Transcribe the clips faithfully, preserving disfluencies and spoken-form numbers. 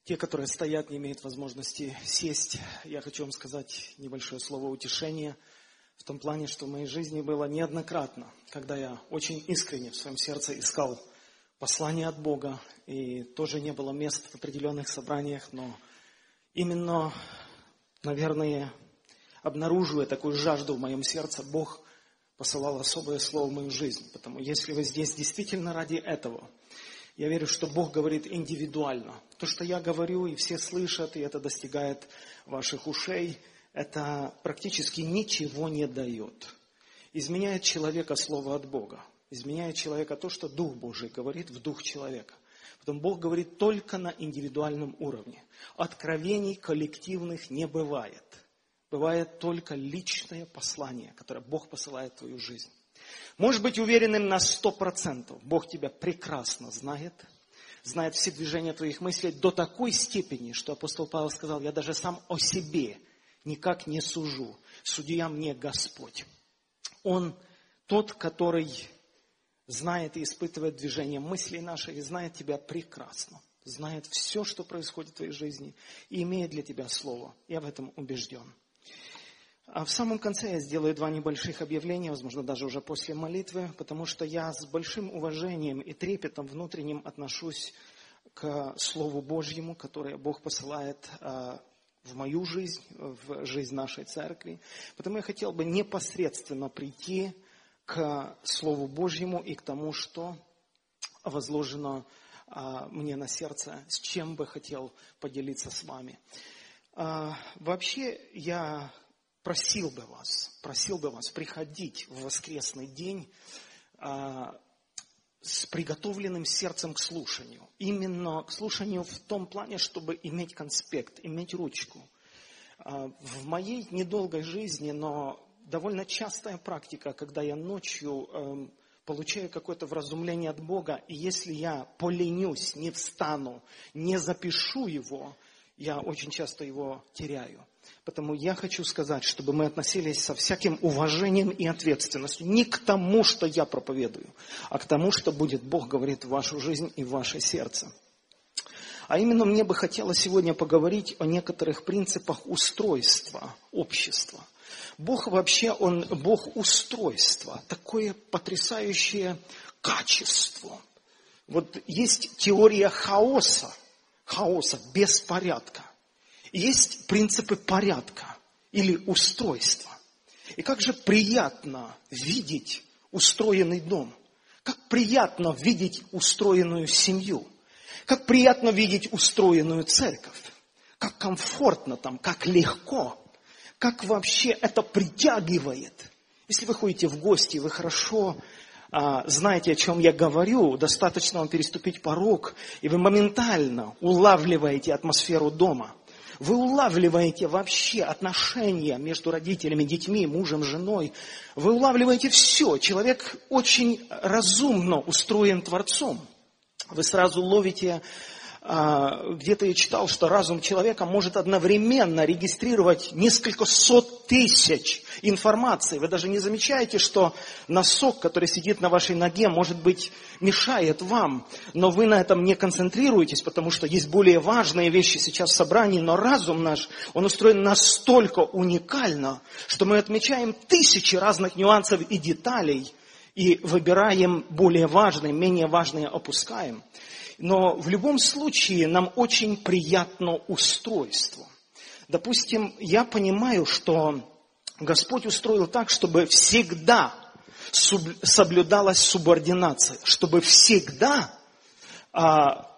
Те, которые стоят, не имеют возможности сесть. Я хочу вам сказать небольшое слово утешения в том плане, что в моей жизни было неоднократно, когда я очень искренне в своем сердце искал послание от Бога, и тоже не было мест в определенных собраниях, но именно, наверное, обнаруживая такую жажду в моем сердце, Бог посылал особое слово в мою жизнь. Потому если вы здесь действительно ради этого, я верю, что Бог говорит индивидуально. То, что я говорю, и все слышат, и это достигает ваших ушей, это практически ничего не дает. Изменяет человека слово от Бога. Изменяет человека то, что Дух Божий говорит в дух человека. Потом Бог говорит только на индивидуальном уровне. Откровений коллективных не бывает. Бывает только личное послание, которое Бог посылает в твою жизнь. Можешь быть уверенным на сто процентов. Бог тебя прекрасно знает, знает все движения твоих мыслей до такой степени, что апостол Павел сказал: я даже сам о себе никак не сужу. Судья мне Господь. Он тот, который знает и испытывает движение мыслей наших, и знает тебя прекрасно. Знает все, что происходит в твоей жизни, и имеет для тебя слово. Я в этом убежден. А в самом конце я сделаю два небольших объявления, возможно, даже уже после молитвы, потому что я с большим уважением и трепетом внутренним отношусь к Слову Божьему, которое Бог посылает в мою жизнь, в жизнь нашей церкви. Потому я хотел бы непосредственно прийти к Слову Божьему и к тому, что возложено мне на сердце, с чем бы хотел поделиться с вами. Вообще, я просил бы вас, просил бы вас приходить в воскресный день с приготовленным сердцем к слушанию. Именно к слушанию в том плане, чтобы иметь конспект, иметь ручку. В моей недолгой жизни, но довольно частая практика, когда я ночью получаю какое-то вразумление от Бога, и если я поленюсь, не встану, не запишу его, я очень часто его теряю. Поэтому я хочу сказать, чтобы мы относились со всяким уважением и ответственностью не к тому, что я проповедую, а к тому, что будет Бог говорит в вашу жизнь и в ваше сердце. А именно мне бы хотелось сегодня поговорить о некоторых принципах устройства общества. Бог вообще, Он Бог устройства, такое потрясающее качество. Вот есть теория хаоса, хаоса, беспорядка. Есть принципы порядка или устройства. И как же приятно видеть устроенный дом. Как приятно видеть устроенную семью. Как приятно видеть устроенную церковь. Как комфортно там, как легко. Как вообще это притягивает. Если вы ходите в гости, вы хорошо а, знаете, о чем я говорю, достаточно вам переступить порог, и вы моментально улавливаете атмосферу дома. Вы улавливаете вообще отношения между родителями, детьми, мужем, женой. Вы улавливаете все. Человек очень разумно устроен Творцом. Вы сразу ловите, где-то я читал, что разум человека может одновременно регистрировать несколько сот тысяч информации. Вы даже не замечаете, что носок, который сидит на вашей ноге, может быть, мешает вам. Но вы на этом не концентрируетесь, потому что есть более важные вещи сейчас в собрании. Но разум наш, он устроен настолько уникально, что мы отмечаем тысячи разных нюансов и деталей и выбираем более важные, менее важные опускаем. Но в любом случае нам очень приятно устройство. Допустим, я понимаю, что Господь устроил так, чтобы всегда соблюдалась субординация, чтобы всегда а,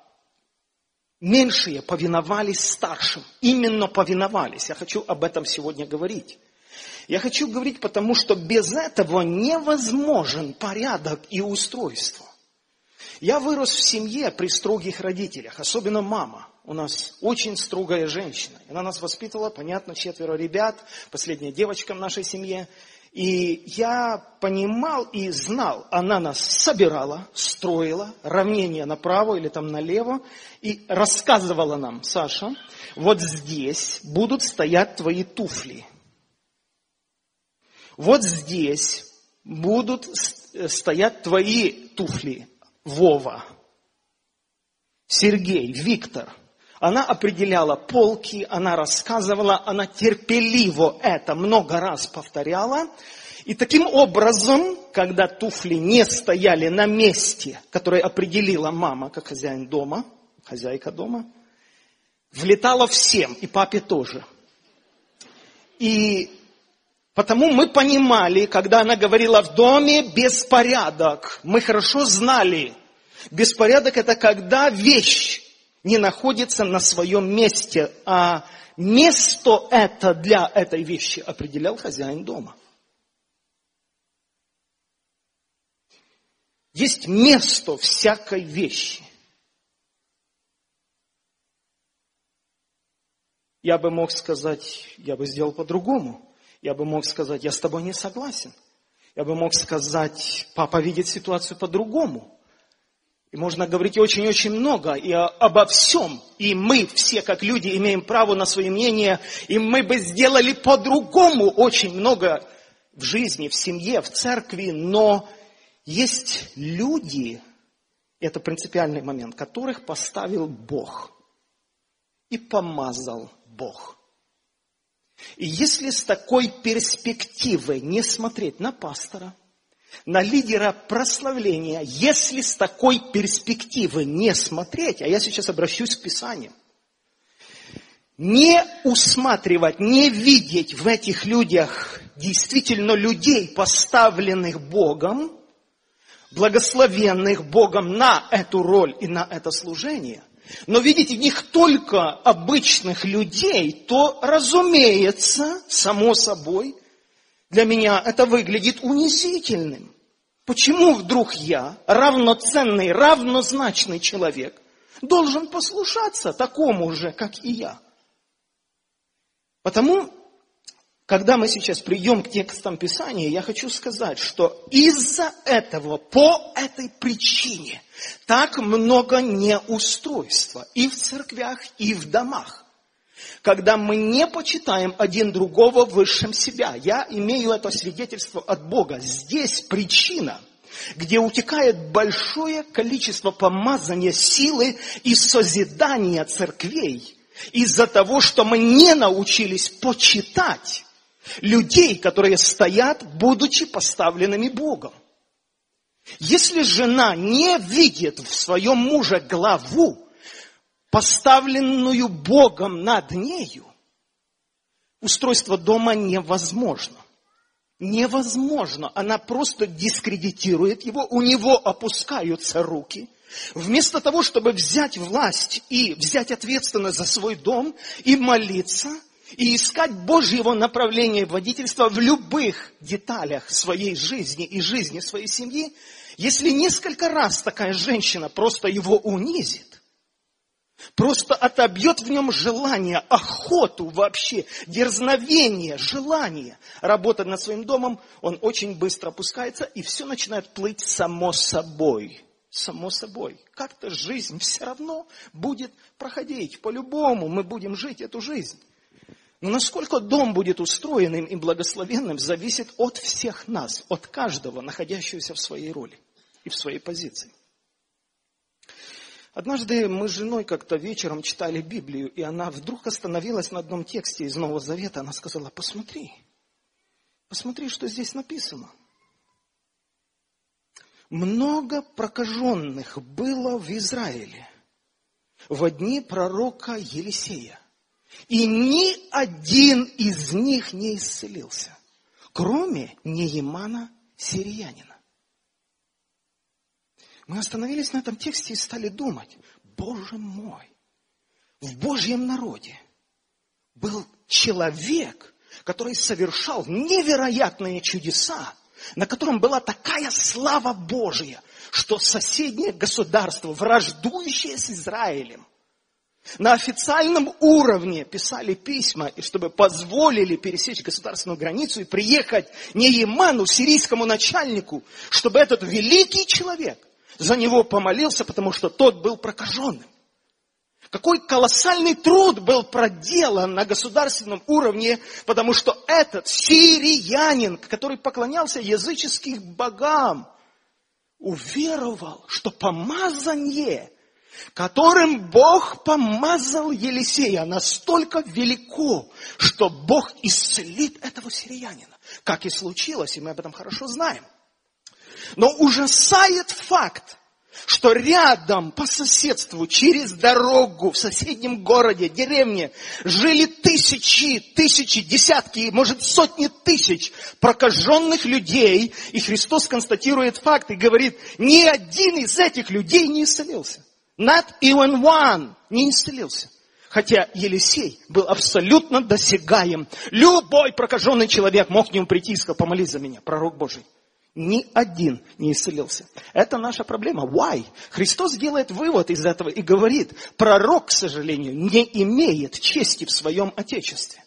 меньшие повиновались старшим. Именно повиновались. Я хочу об этом сегодня говорить. Я хочу говорить, потому что без этого невозможен порядок и устройство. Я вырос в семье при строгих родителях, особенно мама. У нас очень строгая женщина. Она нас воспитывала, понятно, четверо ребят, последняя девочка в нашей семье. И я понимал и знал, она нас собирала, строила, равнение направо или там налево, и рассказывала нам: Саша, вот здесь будут стоять твои туфли. Вот здесь будут стоять твои туфли. Вова, Сергей, Виктор, Она определяла полки, она рассказывала, она терпеливо это много раз повторяла. И таким образом, когда туфли не стояли на месте, которое определила мама, как хозяин дома, хозяйка дома, влетала всем, и папе тоже. И потому мы понимали, когда она говорила в доме беспорядок, мы хорошо знали, беспорядок это когда вещь не находится на своем месте, а место это для этой вещи определял хозяин дома. Есть место всякой вещи. Я бы мог сказать, я бы сделал по-другому. Я бы мог сказать, я с тобой не согласен. Я бы мог сказать, папа видит ситуацию по-другому. И можно говорить очень-очень много и обо всем. И мы все, как люди, имеем право на свое мнение. И мы бы сделали по-другому очень много в жизни, в семье, в церкви. Но есть люди, это принципиальный момент, которых поставил Бог и помазал Бог. И если с такой перспективой не смотреть на пастора, на лидера прославления, если с такой перспективы не смотреть, а я сейчас обращусь к Писанию, не усматривать, не видеть в этих людях действительно людей, поставленных Богом, благословенных Богом на эту роль и на это служение, но видеть в них только обычных людей, то, разумеется, само собой, для меня это выглядит унизительным. Почему вдруг я, равноценный, равнозначный человек, должен послушаться такому же, как и я? Потому, когда мы сейчас придем к текстам Писания, я хочу сказать, что из-за этого, по этой причине, так много неустройства и в церквях, и в домах. Когда мы не почитаем один другого высшим себя. Я имею это свидетельство от Бога. Здесь причина, где утекает большое количество помазания, силы и созидания церквей, из-за того, что мы не научились почитать людей, которые стоят, будучи поставленными Богом. Если жена не видит в своем муже главу, поставленную Богом над нею, устройство дома невозможно. Невозможно. Она просто дискредитирует его, у него опускаются руки. Вместо того, чтобы взять власть и взять ответственность за свой дом и молиться, и искать Божьего направления и водительства в любых деталях своей жизни и жизни своей семьи, если несколько раз такая женщина просто его унизит, просто отобьет в нем желание, охоту вообще, дерзновение, желание работать над своим домом, он очень быстро опускается, и все начинает плыть само собой. Само собой. Как-то жизнь все равно будет проходить. По-любому мы будем жить эту жизнь. Но насколько дом будет устроенным и благословенным, зависит от всех нас, от каждого, находящегося в своей роли и в своей позиции. Однажды мы с женой как-то вечером читали Библию, и она вдруг остановилась на одном тексте из Нового Завета. Она сказала, посмотри, посмотри, что здесь написано. Много прокаженных было в Израиле в дни пророка Елисея. И ни один из них не исцелился, кроме Неемана сириянина. Мы остановились на этом тексте и стали думать, Боже мой, в Божьем народе был человек, который совершал невероятные чудеса, на котором была такая слава Божья, что соседнее государство, враждующее с Израилем, на официальном уровне писали письма, и чтобы позволили пересечь государственную границу и приехать Нееману, сирийскому начальнику, чтобы этот великий человек за него помолился, потому что тот был прокаженным. Какой колоссальный труд был проделан на государственном уровне, потому что этот сириянин, который поклонялся языческим богам, уверовал, что помазание которым Бог помазал Елисея, настолько велико, что Бог исцелит этого сириянина. Как и случилось, и мы об этом хорошо знаем. Но ужасает факт, что рядом, по соседству, через дорогу, в соседнем городе, деревне, жили тысячи, тысячи, десятки, может сотни тысяч прокаженных людей. И Христос констатирует факт и говорит, ни один из этих людей не исцелился. Not even one не исцелился. Хотя Елисей был абсолютно досягаем. Любой прокаженный человек мог к нему прийти и сказать, помолись за меня, пророк Божий. Ни один не исцелился. Это наша проблема. Why? Христос делает вывод из этого и говорит, пророк, к сожалению, не имеет чести в своем Отечестве.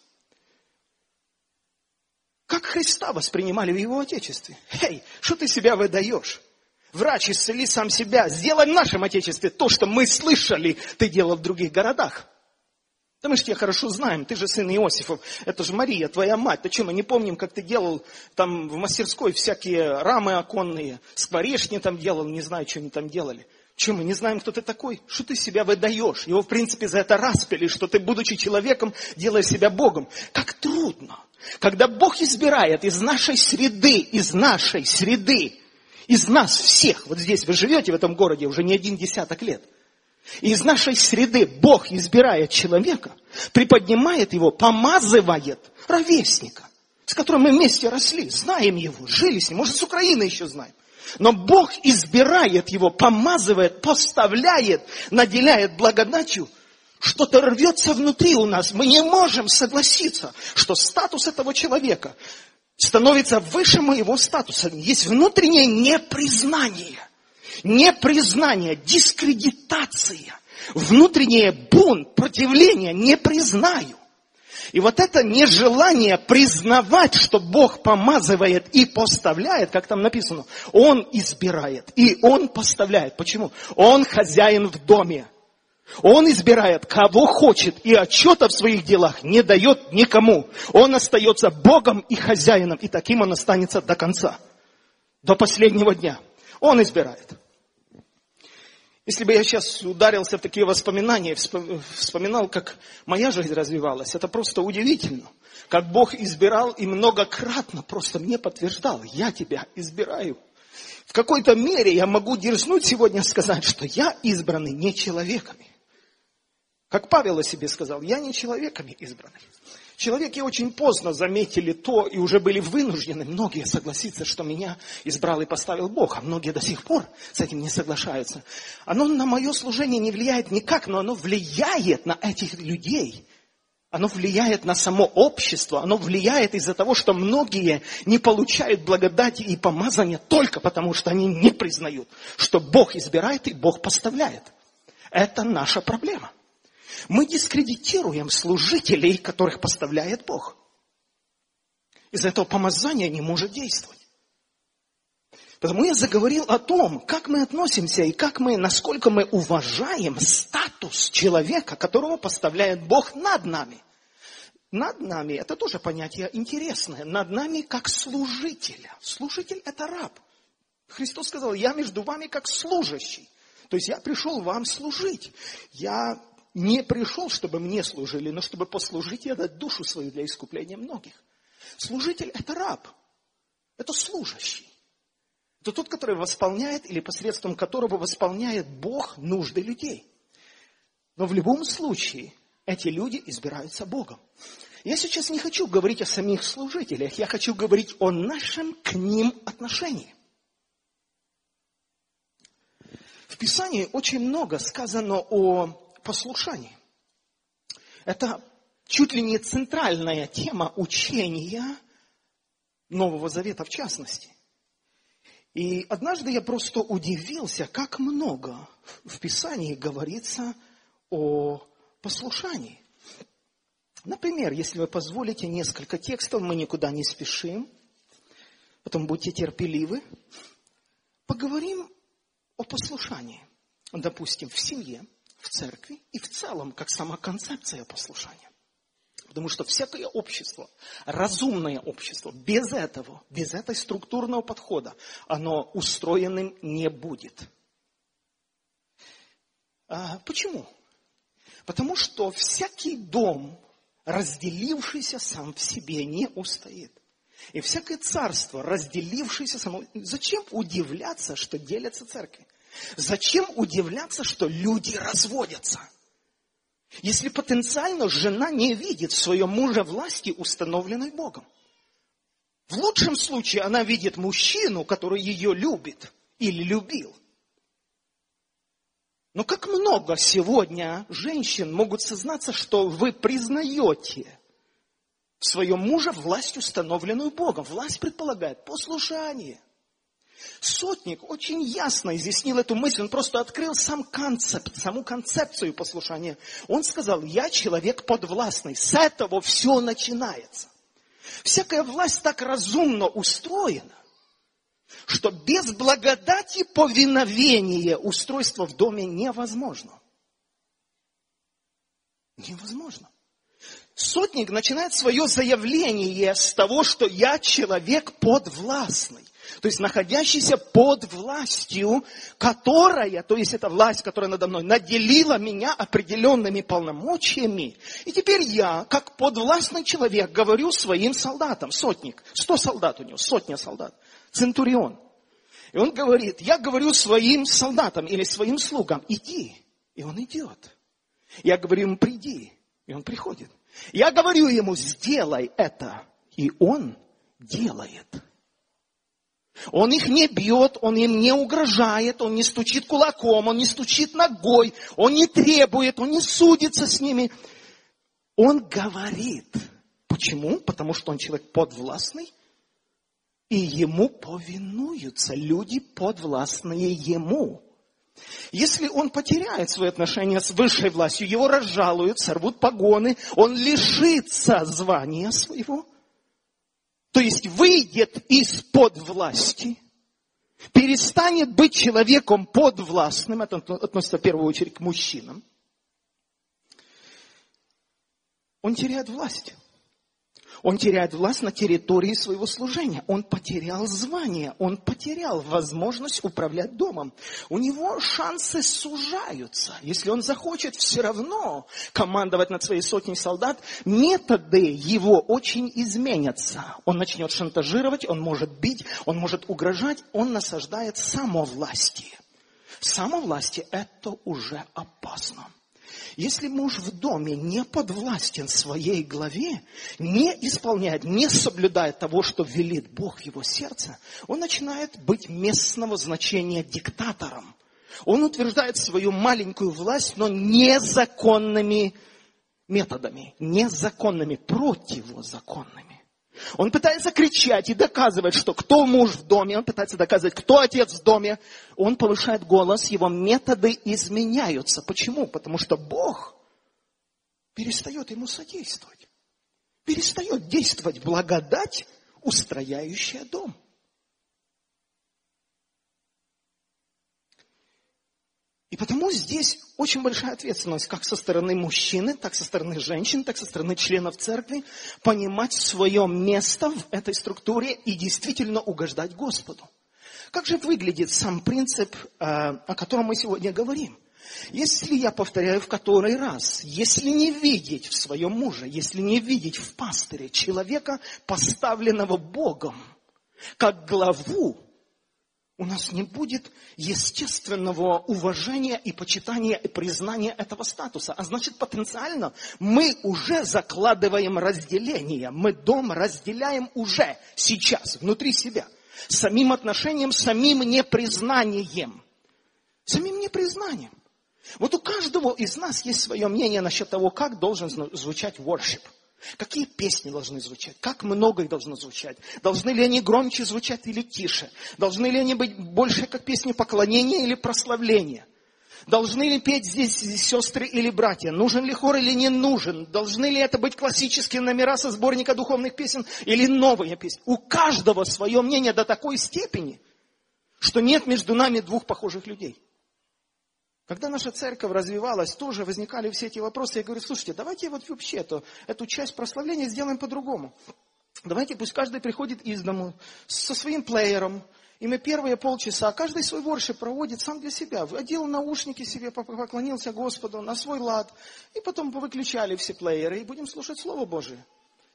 Как Христа воспринимали в его Отечестве? Эй, что ты себя выдаешь? Врач, исцели сам себя. Сделай в нашем Отечестве то, что мы слышали, ты делал в других городах. Да мы же тебя хорошо знаем, ты же сын Иосифов, это же Мария, твоя мать. Ты что, мы не помним, как ты делал там в мастерской всякие рамы оконные, скворечни там делал, не знаю, что они там делали. Что, мы не знаем, кто ты такой? Что ты себя выдаешь? Его, в принципе, за это распяли, что ты, будучи человеком, делаешь себя Богом. Как трудно, когда Бог избирает из нашей среды, из нашей среды, из нас всех, вот здесь вы живете в этом городе уже не один десяток лет, из нашей среды Бог избирает человека, приподнимает его, помазывает ровесника, с которым мы вместе росли, знаем его, жили с ним, может, с Украины еще знаем. Но Бог избирает его, помазывает, поставляет, наделяет благодатью. Что-то рвется внутри у нас. Мы не можем согласиться, что статус этого человека становится выше моего статуса. Есть внутреннее непризнание. Непризнание, дискредитация, внутреннее бунт, противление, не признаю. И вот это нежелание признавать, что Бог помазывает и поставляет, как там написано, Он избирает и Он поставляет. Почему? Он хозяин в доме. Он избирает, кого хочет, и отчета в своих делах не дает никому. Он остается Богом и хозяином, и таким он останется до конца, до последнего дня. Он избирает. Если бы я сейчас ударился в такие воспоминания, вспоминал, как моя жизнь развивалась, это просто удивительно. Как Бог избирал и многократно просто мне подтверждал, я тебя избираю. В какой-то мере я могу дерзнуть сегодня сказать, что я избранный не человеками. Как Павел о себе сказал, я не человеками избранный. Человеки очень поздно заметили то и уже были вынуждены, многие согласиться, что меня избрал и поставил Бог, а многие до сих пор с этим не соглашаются. Оно на мое служение не влияет никак, но оно влияет на этих людей. Оно влияет на само общество, оно влияет из-за того, что многие не получают благодати и помазания только потому, что они не признают, что Бог избирает и Бог поставляет. Это наша проблема. Мы дискредитируем служителей, которых поставляет Бог. Из-за этого помазание не может действовать. Потому я заговорил о том, как мы относимся и как мы, насколько мы уважаем статус человека, которого поставляет Бог над нами. Над нами, это тоже понятие интересное, над нами как служителя. Служитель – это раб. Христос сказал, я между вами как служащий. То есть я пришел вам служить. Я не пришел, чтобы мне служили, но чтобы послужить и отдать душу свою для искупления многих. Служитель – это раб, это служащий. Это тот, который восполняет или посредством которого восполняет Бог нужды людей. Но в любом случае эти люди избираются Богом. Я сейчас не хочу говорить о самих служителях, я хочу говорить о нашем к ним отношении. В Писании очень много сказано о послушании. Это чуть ли не центральная тема учения Нового Завета в частности. И однажды я просто удивился, как много в Писании говорится о послушании. Например, если вы позволите несколько текстов, мы никуда не спешим, потом будьте терпеливы, поговорим о послушании. Допустим, в семье, в церкви и в целом, как сама концепция послушания. Потому что всякое общество, разумное общество, без этого, без этой структурного подхода, оно устроенным не будет. А, почему? Потому что всякий дом, разделившийся сам в себе, не устоит. И всякое царство, разделившееся само... Зачем удивляться, что делятся церкви? Зачем удивляться, что люди разводятся? Если потенциально жена не видит в своем муже власти, установленной Богом. В лучшем случае она видит мужчину, который ее любит или любил. Но как много сегодня женщин могут сознаться, что вы признаете в своем муже власть, установленную Богом. Власть предполагает послушание. Сотник очень ясно изъяснил эту мысль. Он просто открыл сам концепт, саму концепцию послушания. Он сказал, я человек подвластный. С этого все начинается. Всякая власть так разумно устроена, что без благодати повиновения устройство в доме невозможно. Невозможно. Сотник начинает свое заявление с того, что я человек подвластный. То есть находящийся под властью, которая, то есть эта власть, которая надо мной, наделила меня определенными полномочиями. И теперь я, как подвластный человек, говорю своим солдатам, сотник, сто солдат у него, сотня солдат, центурион. И он говорит, я говорю своим солдатам или своим слугам, иди. И он идет. Я говорю ему, приди. И он приходит. Я говорю ему, сделай это. И он делает. Он их не бьет, он им не угрожает, он не стучит кулаком, он не стучит ногой, он не требует, он не судится с ними. Он говорит. Почему? Потому что он человек подвластный, и ему повинуются люди, подвластные ему. Если он потеряет свои отношения с высшей властью, его разжалуют, сорвут погоны, он лишится звания своего. То есть выйдет из-под власти, перестанет быть человеком подвластным, это относится в первую очередь к мужчинам. Он теряет власть. Он теряет власть на территории своего служения. Он потерял звание. Он потерял возможность управлять домом. У него шансы сужаются. Если он захочет все равно командовать над своей сотней солдат, методы его очень изменятся. Он начнет шантажировать, он может бить, он может угрожать. Он насаждает самовластие. Самовластие – это уже опасно. Если муж в доме не подвластен своей главе, не исполняет, не соблюдает того, что велит Бог в его сердце, он начинает быть местного значения диктатором. Он утверждает свою маленькую власть, но незаконными методами, незаконными, противозаконными. Он пытается кричать и доказывать, что кто муж в доме, он пытается доказывать, кто отец в доме. Он повышает голос, его методы изменяются. Почему? Потому что Бог перестает ему содействовать. Перестает действовать благодать, устрояющая дом. И потому здесь очень большая ответственность, как со стороны мужчины, так со стороны женщин, так со стороны членов церкви, понимать свое место в этой структуре и действительно угождать Господу. Как же выглядит сам принцип, о котором мы сегодня говорим? Если я повторяю в который раз, если не видеть в своем муже, если не видеть в пастыре человека, поставленного Богом, как главу, у нас не будет естественного уважения и почитания и признания этого статуса. А значит, потенциально мы уже закладываем разделение. Мы дом разделяем уже сейчас, внутри себя. Самим отношением, самим непризнанием. Самим непризнанием. Вот у каждого из нас есть свое мнение насчет того, как должен звучать worship. Какие песни должны звучать? Как много их должно звучать? Должны ли они громче звучать или тише? Должны ли они быть больше как песни поклонения или прославления? Должны ли петь здесь сестры или братья? Нужен ли хор или не нужен? Должны ли это быть классические номера со сборника духовных песен или новые песни? У каждого свое мнение до такой степени, что нет между нами двух похожих людей. Когда наша церковь развивалась, тоже возникали все эти вопросы. Я говорю, слушайте, давайте вот вообще эту, эту часть прославления сделаем по-другому. Давайте пусть каждый приходит из дому со своим плеером И мы первые полчаса, каждый свой воршип проводит сам для себя. Одел наушники себе, поклонился Господу на свой лад. И потом повыключали все плееры и будем слушать Слово Божие.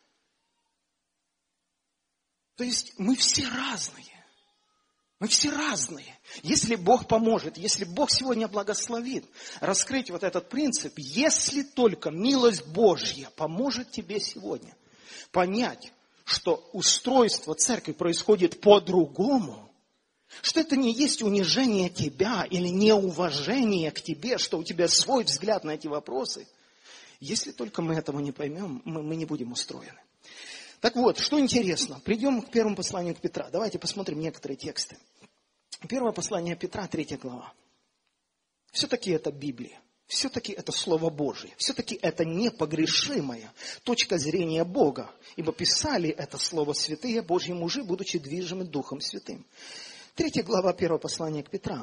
То есть мы все разные. Мы все разные. Если Бог поможет, если Бог сегодня благословит раскрыть вот этот принцип, если только милость Божья поможет тебе сегодня понять, что устройство церкви происходит по-другому, что это не есть унижение тебя или неуважение к тебе, что у тебя свой взгляд на эти вопросы, если только мы этого не поймем, мы, мы не будем устроены. Так вот, что интересно, придем к первому посланию к Петра. Давайте посмотрим некоторые тексты. Первое послание Петра, третья глава. Все-таки это Библия. Все-таки это Слово Божие. Все-таки это непогрешимая точка зрения Бога. Ибо писали это Слово святые Божьи мужи, будучи движимы Духом Святым. Третья глава первого послания к Петра.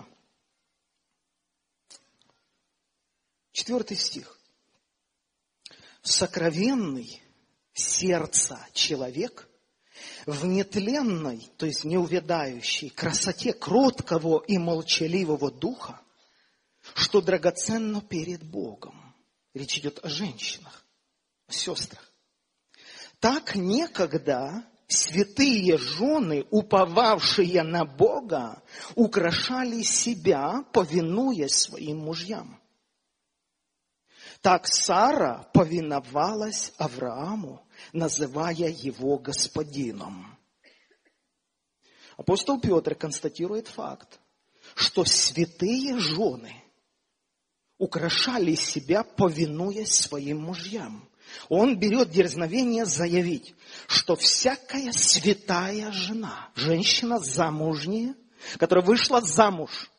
Четвертый стих. Сокровенный сердца человек в нетленной, то есть неувядающей красоте кроткого и молчаливого духа, что драгоценно перед Богом. Речь идет о женщинах, о сестрах. Так некогда святые жены, уповавшие на Бога, украшали себя, повинуясь своим мужьям. Так Сара повиновалась Аврааму, называя его господином. Апостол Петр констатирует факт, что святые жены украшали себя, повинуясь своим мужьям. Он берет дерзновение заявить, что всякая святая жена, женщина замужняя, которая вышла замуж,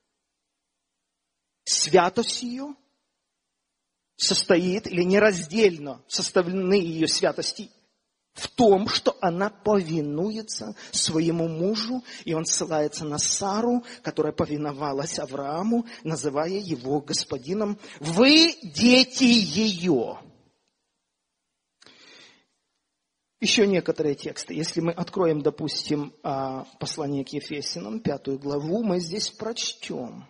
святость ее состоит или нераздельно составлены ее святости в том, что она повинуется своему мужу, и он ссылается на Сару, которая повиновалась Аврааму, называя его господином. Вы дети ее. Еще некоторые тексты. Если мы откроем, допустим, послание к Ефесянам, пятую главу, мы здесь прочтем.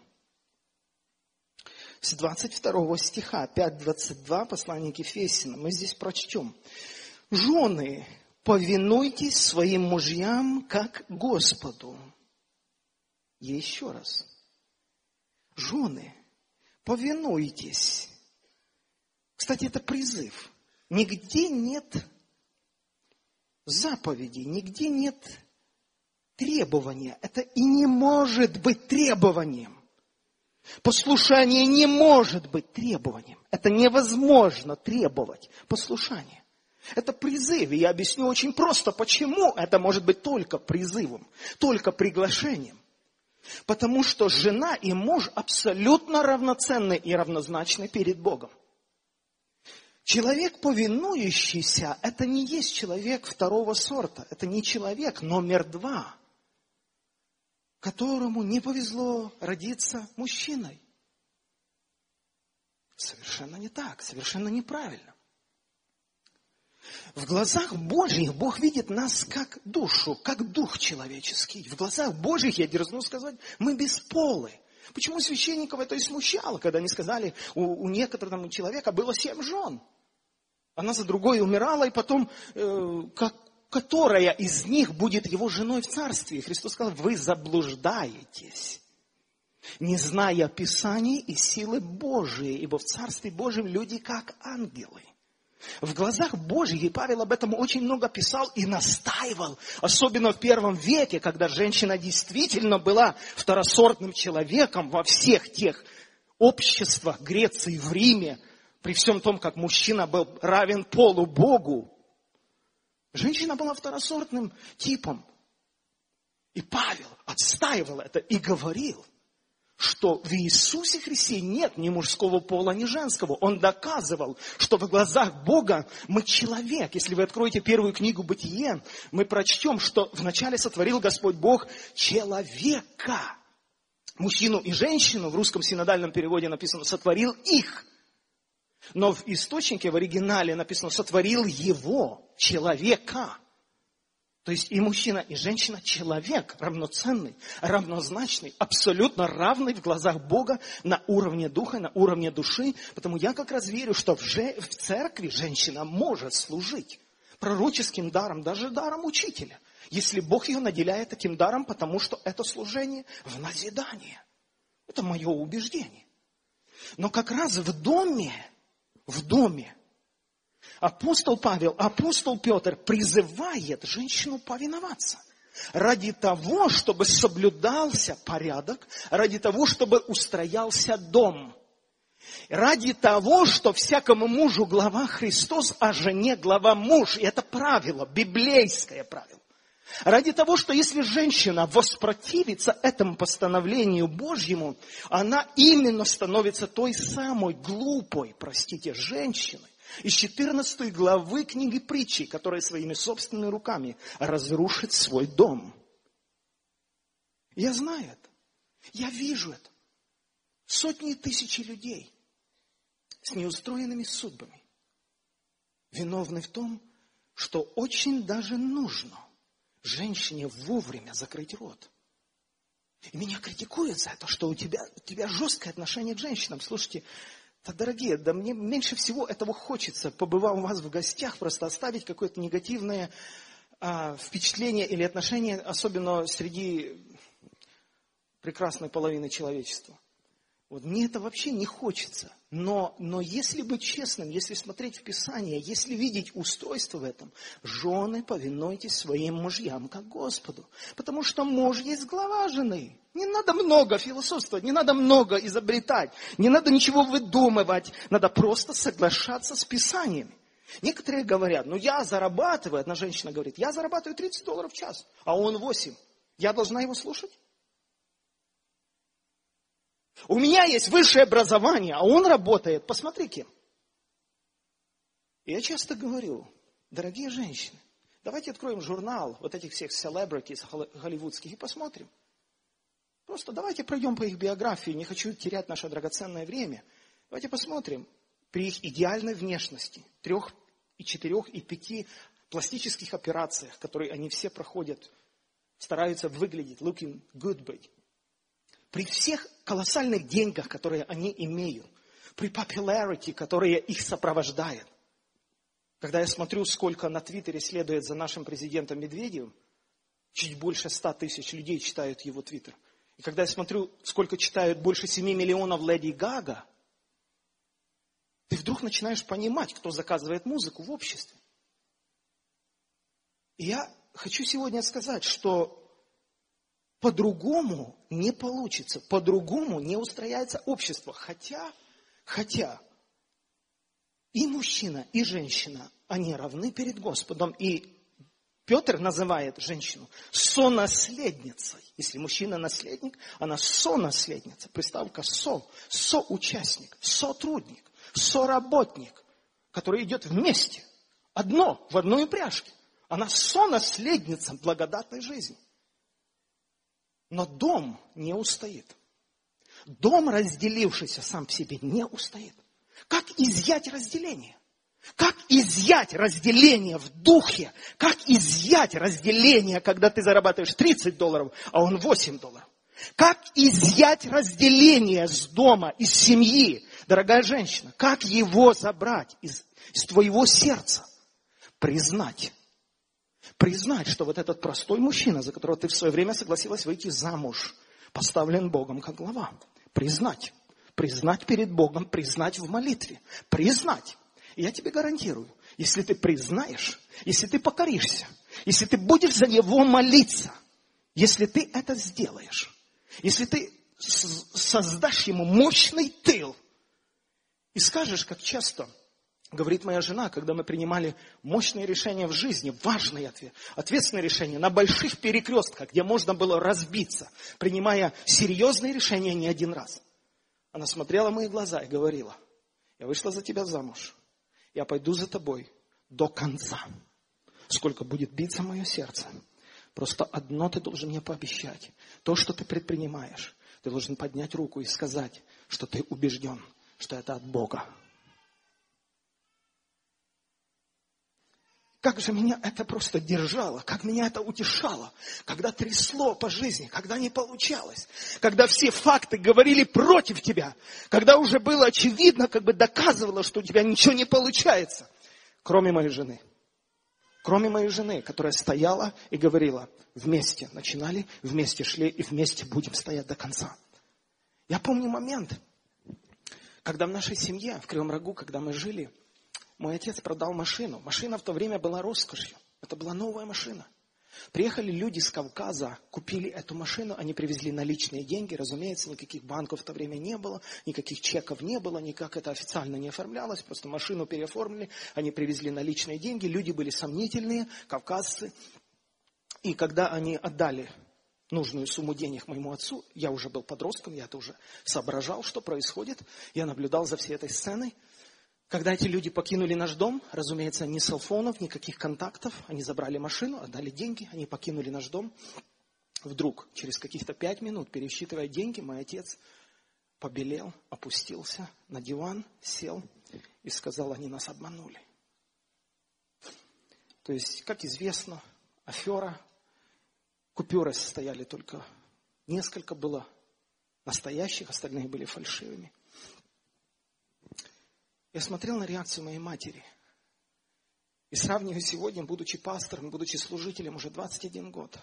С двадцать второго стиха, пять двадцать два, послание к Ефесянам, мы здесь прочтем. Жены, повинуйтесь своим мужьям, как Господу. И еще раз. Жены, повинуйтесь. Кстати, это призыв. Нигде нет заповедей, нигде нет требования. Это и не может быть требованием. Послушание не может быть требованием. Это невозможно требовать послушания. Это призыв. И я объясню очень просто, почему это может быть только призывом, только приглашением. Потому что жена и муж абсолютно равноценны и равнозначны перед Богом. Человек, повинующийся, это не есть человек второго сорта. Это не человек номер два, которому не повезло родиться мужчиной. Совершенно не так, совершенно неправильно. В глазах Божьих Бог видит нас как душу, как дух человеческий. В глазах Божьих, я дерзну сказать, мы бесполы. Почему священников это и смущало, когда они сказали, у, у некоторого человека было семь жен. Она за другой умирала, и потом, э, как которая из них будет его женой в царстве. И Христос сказал, вы заблуждаетесь, не зная Писаний и силы Божией, ибо в Царстве Божьем люди как ангелы. В глазах Божьих, и Павел об этом очень много писал и настаивал, особенно в первом веке, когда женщина действительно была второсортным человеком во всех тех обществах Греции, в Риме, при всем том, как мужчина был равен полу Богу. Женщина была второсортным типом. И Павел отстаивал это и говорил, что в Иисусе Христе нет ни мужского пола, ни женского. Он доказывал, что в глазах Бога мы человек. Если вы откроете первую книгу Бытие, мы прочтем, что вначале сотворил Господь Бог человека. Мужчину и женщину, в русском синодальном переводе написано, сотворил их. Но в источнике, в оригинале написано, сотворил его, человека. То есть и мужчина, и женщина – человек равноценный, равнозначный, абсолютно равный в глазах Бога на уровне духа, на уровне души. Потому я как раз верю, что в, же, в церкви женщина может служить пророческим даром, даже даром учителя, если Бог ее наделяет таким даром, потому что это служение в назидание. Это мое убеждение. Но как раз в доме, в доме, апостол Павел, апостол Петр призывает женщину повиноваться. Ради того, чтобы соблюдался порядок, ради того, чтобы устроялся дом. Ради того, что всякому мужу глава Христос, а жене глава муж. И это правило, библейское правило. Ради того, что если женщина воспротивится этому постановлению Божьему, она именно становится той самой глупой, простите, женщиной, из четырнадцатой главы книги Притчи, которая своими собственными руками разрушит свой дом. Я знаю это. Я вижу это. Сотни и тысячи людей с неустроенными судьбами виновны в том, что очень даже нужно женщине вовремя закрыть рот. И меня критикуют за это, что у тебя, у тебя жесткое отношение к женщинам. Слушайте, да, дорогие, да мне меньше всего этого хочется, побывав у вас в гостях, просто оставить какое-то негативное а, впечатление или отношение, особенно среди прекрасной половины человечества. Вот мне это вообще не хочется. Но, но если быть честным, если смотреть в Писание, если видеть устройство в этом, жены, повинуйтесь своим мужьям, как Господу. Потому что муж есть глава жены. Не надо много философствовать, не надо много изобретать, не надо ничего выдумывать. Надо просто соглашаться с Писаниями. Некоторые говорят, ну я зарабатываю, одна женщина говорит, я зарабатываю тридцать долларов в час, а он восемь. Я должна его слушать? У меня есть высшее образование, а он работает, посмотри кем. И я часто говорю, дорогие женщины, давайте откроем журнал вот этих всех селебритис голливудских и посмотрим. Просто давайте пройдем по их биографии, не хочу терять наше драгоценное время. Давайте посмотрим при их идеальной внешности, трех и четырех и пяти пластических операциях, которые они все проходят, стараются выглядеть, looking good быть. При всех колоссальных деньгах, которые они имеют, при popularity, которая их сопровождает. Когда я смотрю, сколько на Твиттере следует за нашим президентом Медведевым, чуть больше ста тысяч людей читают его Твиттер. И когда я смотрю, сколько читают больше семи миллионов Леди Гага, ты вдруг начинаешь понимать, кто заказывает музыку в обществе. И я хочу сегодня сказать, что по-другому не получится, по-другому не устрояется общество. Хотя, хотя и мужчина, и женщина, они равны перед Господом. И Петр называет женщину сонаследницей. Если мужчина наследник, она сонаследница. Приставка со, соучастник, сотрудник, соработник, который идет вместе. Одно, в одной упряжке. Она сонаследница благодатной жизни. Но дом не устоит. Дом, разделившийся сам по себе, не устоит. Как изъять разделение? Как изъять разделение в духе? Как изъять разделение, когда ты зарабатываешь тридцать долларов, а он восемь долларов? Как изъять разделение с дома, из семьи, дорогая женщина? Как его забрать из, из твоего сердца? Признать. Признать, что вот этот простой мужчина, за которого ты в свое время согласилась выйти замуж, поставлен Богом как глава. Признать. Признать перед Богом, признать в молитве. Признать. И я тебе гарантирую, если ты признаешь, если ты покоришься, если ты будешь за него молиться, если ты это сделаешь, если ты создашь ему мощный тыл и скажешь, как часто говорит моя жена, когда мы принимали мощные решения в жизни, важные ответственные решения на больших перекрестках, где можно было разбиться, принимая серьезные решения не один раз. Она смотрела в мои глаза и говорила, я вышла за тебя замуж, я пойду за тобой до конца, сколько будет биться мое сердце. Просто одно ты должен мне пообещать, то, что ты предпринимаешь, ты должен поднять руку и сказать, что ты убежден, что это от Бога. Как же меня это просто держало, как меня это утешало, когда трясло по жизни, когда не получалось, когда все факты говорили против тебя, когда уже было очевидно, как бы доказывало, что у тебя ничего не получается, кроме моей жены. Кроме моей жены, которая стояла и говорила, вместе начинали, вместе шли и вместе будем стоять до конца. Я помню момент, когда в нашей семье, в Кривом Рогу, когда мы жили, мой отец продал машину. Машина в то время была роскошью. Это была новая машина. Приехали люди с Кавказа, купили эту машину, они привезли наличные деньги. Разумеется, никаких банков в то время не было, никаких чеков не было, никак это официально не оформлялось. Просто машину переоформили, они привезли наличные деньги. Люди были сомнительные, кавказцы. И когда они отдали нужную сумму денег моему отцу, я уже был подростком, я это уже соображал, что происходит. Я наблюдал за всей этой сценой. Когда эти люди покинули наш дом, разумеется, ни селфонов, никаких контактов, они забрали машину, отдали деньги, они покинули наш дом. Вдруг, через каких-то пять минут, пересчитывая деньги, мой отец побелел, опустился на диван, сел и сказал, они нас обманули. То есть, как известно, афера, купюры состояли только несколько было настоящих, остальные были фальшивыми. Я смотрел на реакцию моей матери. И сравниваю сегодня, будучи пастором, будучи служителем уже двадцать один год.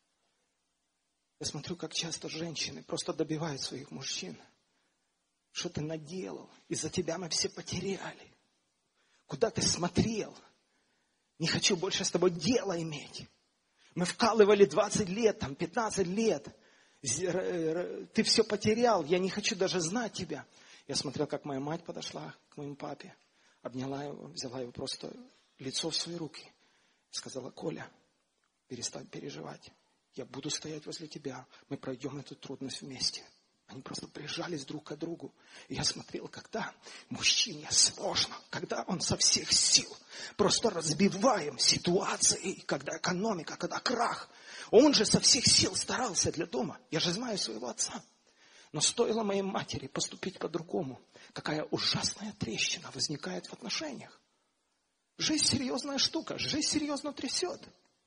Я смотрю, как часто женщины просто добивают своих мужчин. Что ты наделал? Из-за тебя мы все потеряли. Куда ты смотрел? Не хочу больше с тобой дела иметь. Мы вкалывали двадцать лет, там пятнадцать лет. Ты все потерял, я не хочу даже знать тебя. Я смотрел, как моя мать подошла к моему папе, обняла его, взяла его просто лицо в свои руки. Сказала, Коля, перестань переживать. Я буду стоять возле тебя. Мы пройдем эту трудность вместе. Они просто прижались друг к другу. И я смотрел, когда мужчине сложно, когда он со всех сил просто разбиваем ситуации, когда экономика, когда крах. Он же со всех сил старался для дома. Я же знаю своего отца. Но стоило моей матери поступить по-другому, какая ужасная трещина возникает в отношениях. Жизнь серьезная штука, жизнь серьезно трясет.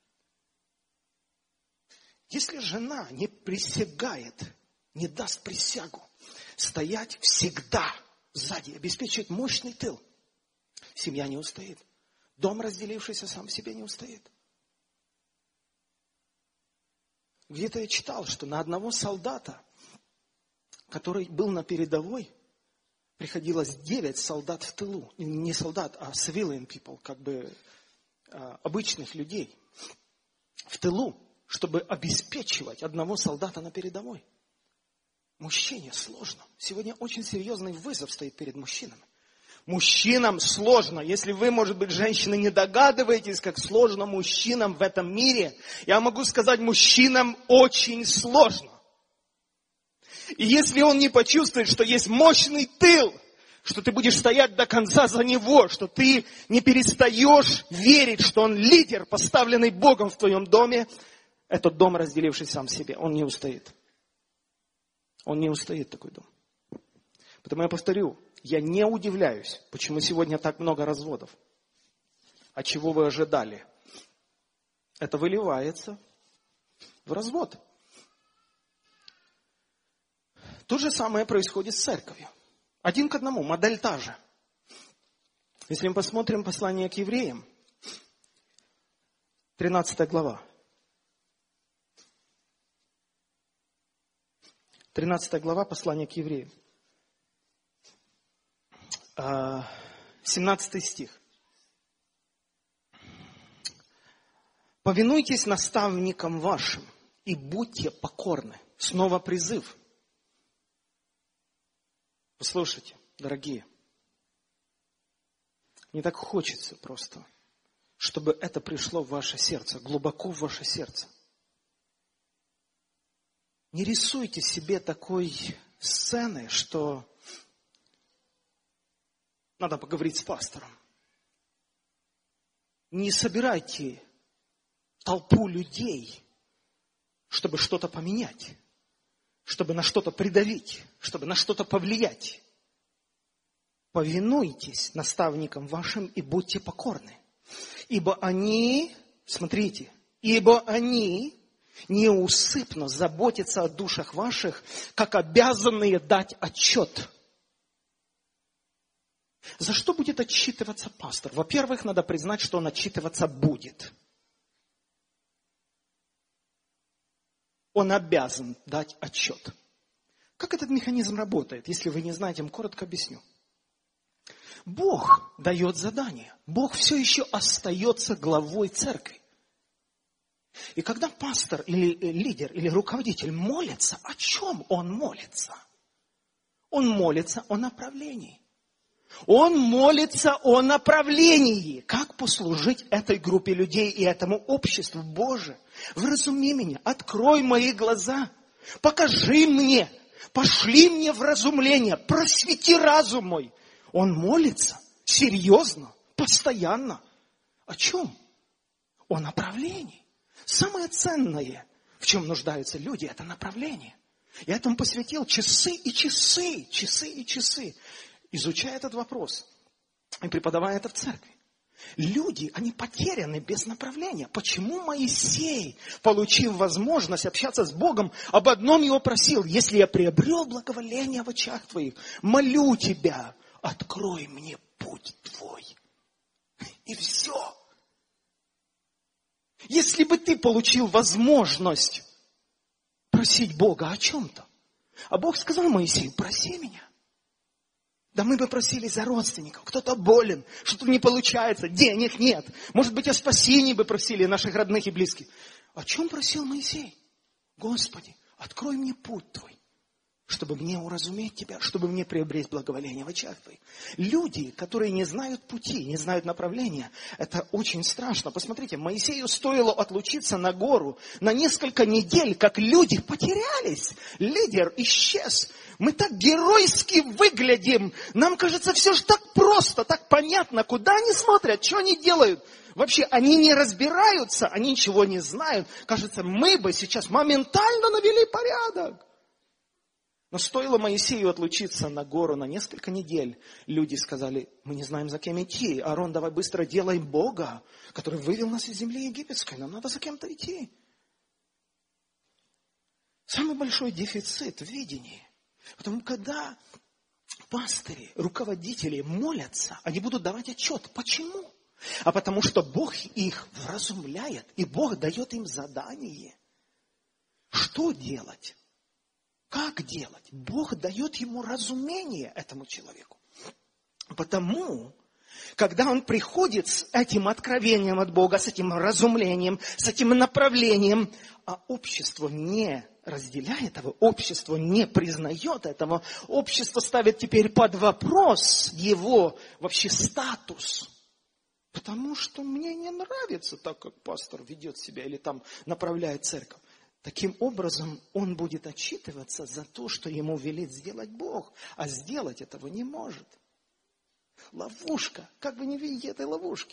Если жена не присягает, не даст присягу, стоять всегда сзади, обеспечивать мощный тыл, семья не устоит. Дом, разделившийся, сам в себе не устоит. Где-то я читал, что на одного солдата, который был на передовой, приходилось девять солдат в тылу. Не солдат, а civilian people, как бы обычных людей в тылу, чтобы обеспечивать одного солдата на передовой. Мужчине сложно. Сегодня очень серьезный вызов стоит перед мужчинами. Мужчинам сложно. Если вы, может быть, женщины, не догадываетесь, как сложно мужчинам в этом мире, я могу сказать, мужчинам очень сложно. И если он не почувствует, что есть мощный тыл, что ты будешь стоять до конца за него, что ты не перестаешь верить, что он лидер, поставленный Богом в твоем доме, этот дом, разделивший сам себе, он не устоит. Он не устоит, такой дом. Поэтому я повторю, я не удивляюсь, почему сегодня так много разводов. А чего вы ожидали? Это выливается в развод. То же самое происходит с церковью. Один к одному, модель та же. Если мы посмотрим послание к евреям, тринадцатая глава. тринадцатая глава послания к евреям. семнадцатый стих. «Повинуйтесь наставникам вашим и будьте покорны». Снова призыв. Послушайте, дорогие, мне так хочется просто, чтобы это пришло в ваше сердце, глубоко в ваше сердце. Не рисуйте себе такой сцены, что надо поговорить с пастором. Не собирайте толпу людей, чтобы что-то поменять, чтобы на что-то придавить, чтобы на что-то повлиять. Повинуйтесь наставникам вашим и будьте покорны. Ибо они, смотрите, ибо они неусыпно заботятся о душах ваших, как обязанные дать отчет. За что будет отчитываться пастор? Во-первых, надо признать, что он отчитываться будет. Он обязан дать отчет. Как этот механизм работает? Если вы не знаете, я коротко объясню. Бог дает задание. Бог все еще остается главой церкви. И когда пастор или лидер или руководитель молится, о чем он молится? Он молится о направлении. Он молится о направлении, как послужить этой группе людей и этому обществу. Боже, вразуми меня, открой мои глаза, покажи мне, пошли мне вразумление, просвети разум мой. Он молится серьезно, постоянно. О чем? О направлении. Самое ценное, в чем нуждаются люди, это направление. Я этому посвятил часы и часы, часы и часы, изучая этот вопрос и преподавая это в церкви. Люди, они потеряны без направления. Почему Моисей, получив возможность общаться с Богом, об одном его просил: если я приобрел благоволение в очах твоих, молю тебя, открой мне путь твой. И все. Если бы ты получил возможность просить Бога о чем-то, а Бог сказал Моисею: проси меня. Да мы бы просили за родственников, кто-то болен, что-то не получается, денег нет. Может быть, о спасении бы просили наших родных и близких. О чем просил Моисей? Господи, открой мне путь твой, чтобы мне уразуметь тебя, чтобы мне приобрести благоволение в очах твоих. Люди, которые не знают пути, не знают направления, это очень страшно. Посмотрите, Моисею стоило отлучиться на гору на несколько недель, как люди потерялись. Лидер исчез. Мы так геройски выглядим. Нам кажется, все же так просто, так понятно. Куда они смотрят, что они делают? Вообще, они не разбираются, они ничего не знают. Кажется, мы бы сейчас моментально навели порядок. Но стоило Моисею отлучиться на гору на несколько недель, люди сказали: мы не знаем, за кем идти. Аарон, давай быстро делай Бога, который вывел нас из земли египетской. Нам надо за кем-то идти. Самый большой дефицит в видении. Потому когда пастыри, руководители молятся, они будут давать отчет. Почему? А потому что Бог их вразумляет, и Бог дает им задание. Что делать? Как делать? Бог дает ему разумение, этому человеку. Потому, когда он приходит с этим откровением от Бога, с этим разумлением, с этим направлением, а общество не разделяет этого, общество не признает этого, общество ставит теперь под вопрос его вообще статус. Потому что мне не нравится так, как пастор ведет себя или там направляет церковь. Таким образом, он будет отчитываться за то, что ему велит сделать Бог, а сделать этого не может. Ловушка. Как вы не видите этой ловушки?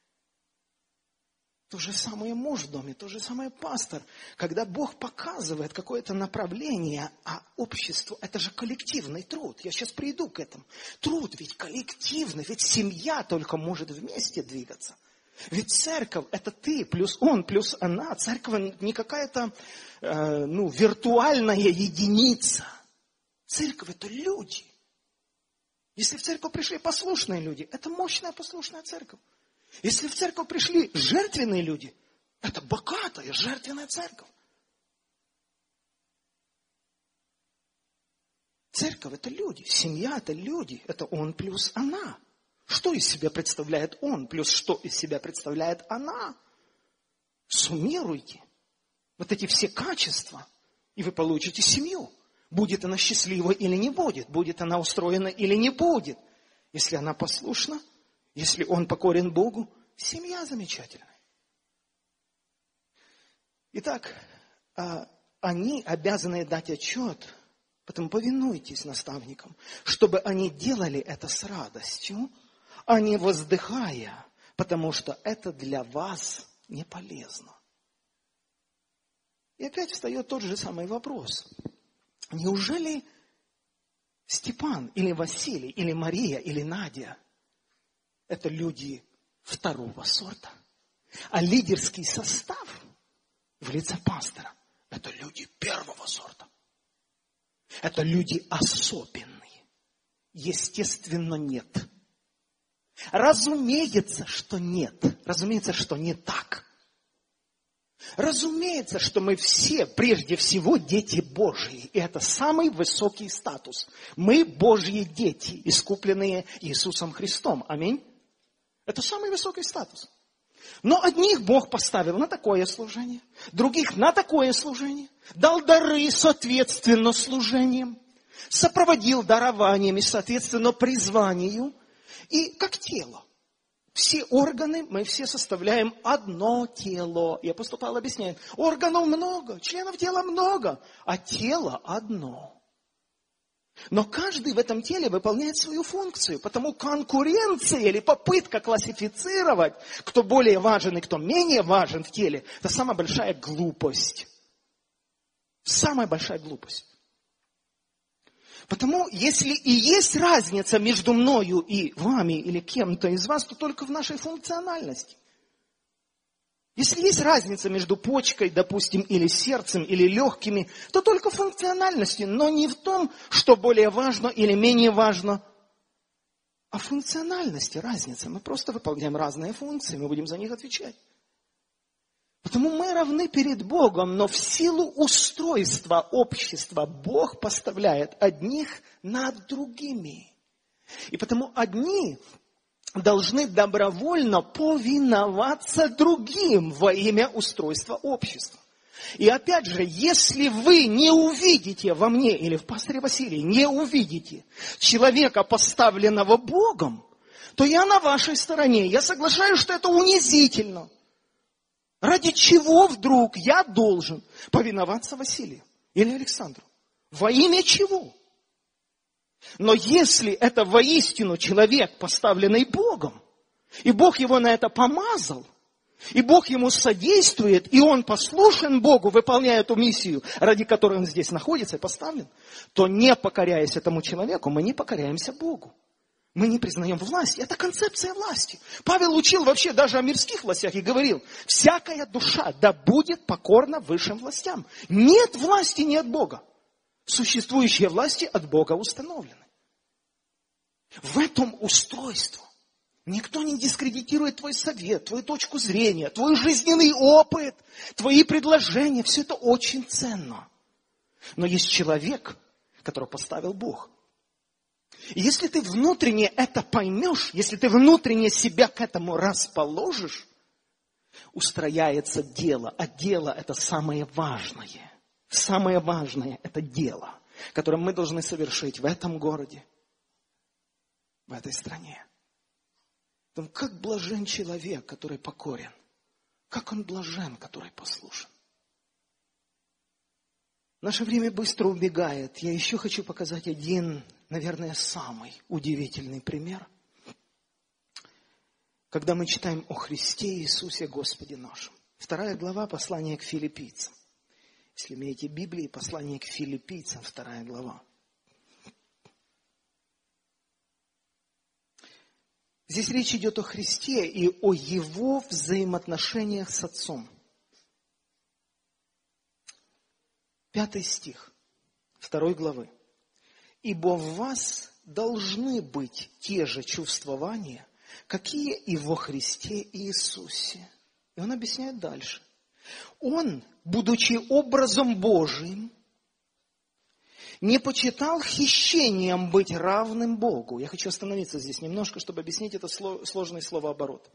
То же самое муж в доме, то же самое пастор. Когда Бог показывает какое-то направление, а общество, это же коллективный труд. Я сейчас приду к этому. Труд ведь коллективный, ведь семья только может вместе двигаться. Ведь церковь – это ты, плюс он, плюс она. Церковь не какая-то э, ну, виртуальная единица. Церковь – это люди. Если в церковь пришли послушные люди, это мощная послушная церковь. Если в церковь пришли жертвенные люди, это богатая жертвенная церковь. Церковь – это люди, семья – это люди, это он плюс она. Что из себя представляет он, плюс что из себя представляет она? Суммируйте вот эти все качества, и вы получите семью. Будет она счастлива или не будет, будет она устроена или не будет. Если она послушна, если он покорен Богу, семья замечательная. Итак, они обязаны дать отчет, поэтому повинуйтесь наставникам, чтобы они делали это с радостью, а не воздыхая, потому что это для вас не полезно. И опять встает тот же самый вопрос. Неужели Степан или Василий, или Мария, или Надя – это люди второго сорта. А лидерский состав в лице пастора – это люди первого сорта. Это люди особенные. Естественно, нет. Разумеется, что нет. Разумеется, что не так. Разумеется, что мы все, прежде всего, дети Божьи. И это самый высокий статус. Мы Божьи дети, искупленные Иисусом Христом. Аминь. Это самый высокий статус. Но одних Бог поставил на такое служение, других на такое служение, дал дары соответственно служениям, сопроводил дарованиями соответственно призванию. И как тело. Все органы, мы все составляем одно тело. И апостол Павел объясняет, органов много, членов тела много, а тело одно. Но каждый в этом теле выполняет свою функцию. Потому конкуренция или попытка классифицировать, кто более важен и кто менее важен в теле, это самая большая глупость. Самая большая глупость. Потому, если и есть разница между мною и вами или кем-то из вас, то только в нашей функциональности. Если есть разница между почкой, допустим, или сердцем, или легкими, то только в функциональности, но не в том, что более важно или менее важно, а в функциональности разница. Мы просто выполняем разные функции, мы будем за них отвечать. Потому мы равны перед Богом, но в силу устройства общества Бог поставляет одних над другими. И потому одни должны добровольно повиноваться другим во имя устройства общества. И опять же, если вы не увидите во мне или в пасторе Василии, не увидите человека, поставленного Богом, то я на вашей стороне. Я соглашаюсь, что это унизительно. Ради чего вдруг я должен повиноваться Василию или Александру? Во имя чего? Но если это воистину человек, поставленный Богом, и Бог его на это помазал, и Бог ему содействует, и он послушен Богу, выполняя эту миссию, ради которой он здесь находится и поставлен, то не покоряясь этому человеку, мы не покоряемся Богу. Мы не признаем власть. Это концепция власти. Павел учил вообще даже о мирских властях и говорил, всякая душа да будет покорна высшим властям. Нет власти не от Бога. Существующие власти от Бога установлены. В этом устройство. Никто не дискредитирует твой совет, твою точку зрения, твой жизненный опыт, твои предложения. Все это очень ценно. Но есть человек, которого поставил Бог. И если ты внутренне это поймешь, если ты внутренне себя к этому расположишь, устрояется дело. А дело это самое важное. Самое важное это дело, которое мы должны совершить в этом городе, в этой стране. Как блажен человек, который покорен. Как он блажен, который послушен. Наше время быстро убегает. Я еще хочу показать один, наверное, самый удивительный пример. Когда мы читаем о Христе Иисусе Господе нашем. Вторая глава послания к филиппийцам. Если имеете Библии, послание к филиппийцам, вторая глава. Здесь речь идет о Христе и о Его взаимоотношениях с Отцом. Пятый стих второй главы. «Ибо в вас должны быть те же чувствования, какие и во Христе Иисусе». И он объясняет дальше. Он, будучи образом Божиим, не почитал хищением быть равным Богу. Я хочу остановиться здесь немножко, чтобы объяснить это сложный словооборот.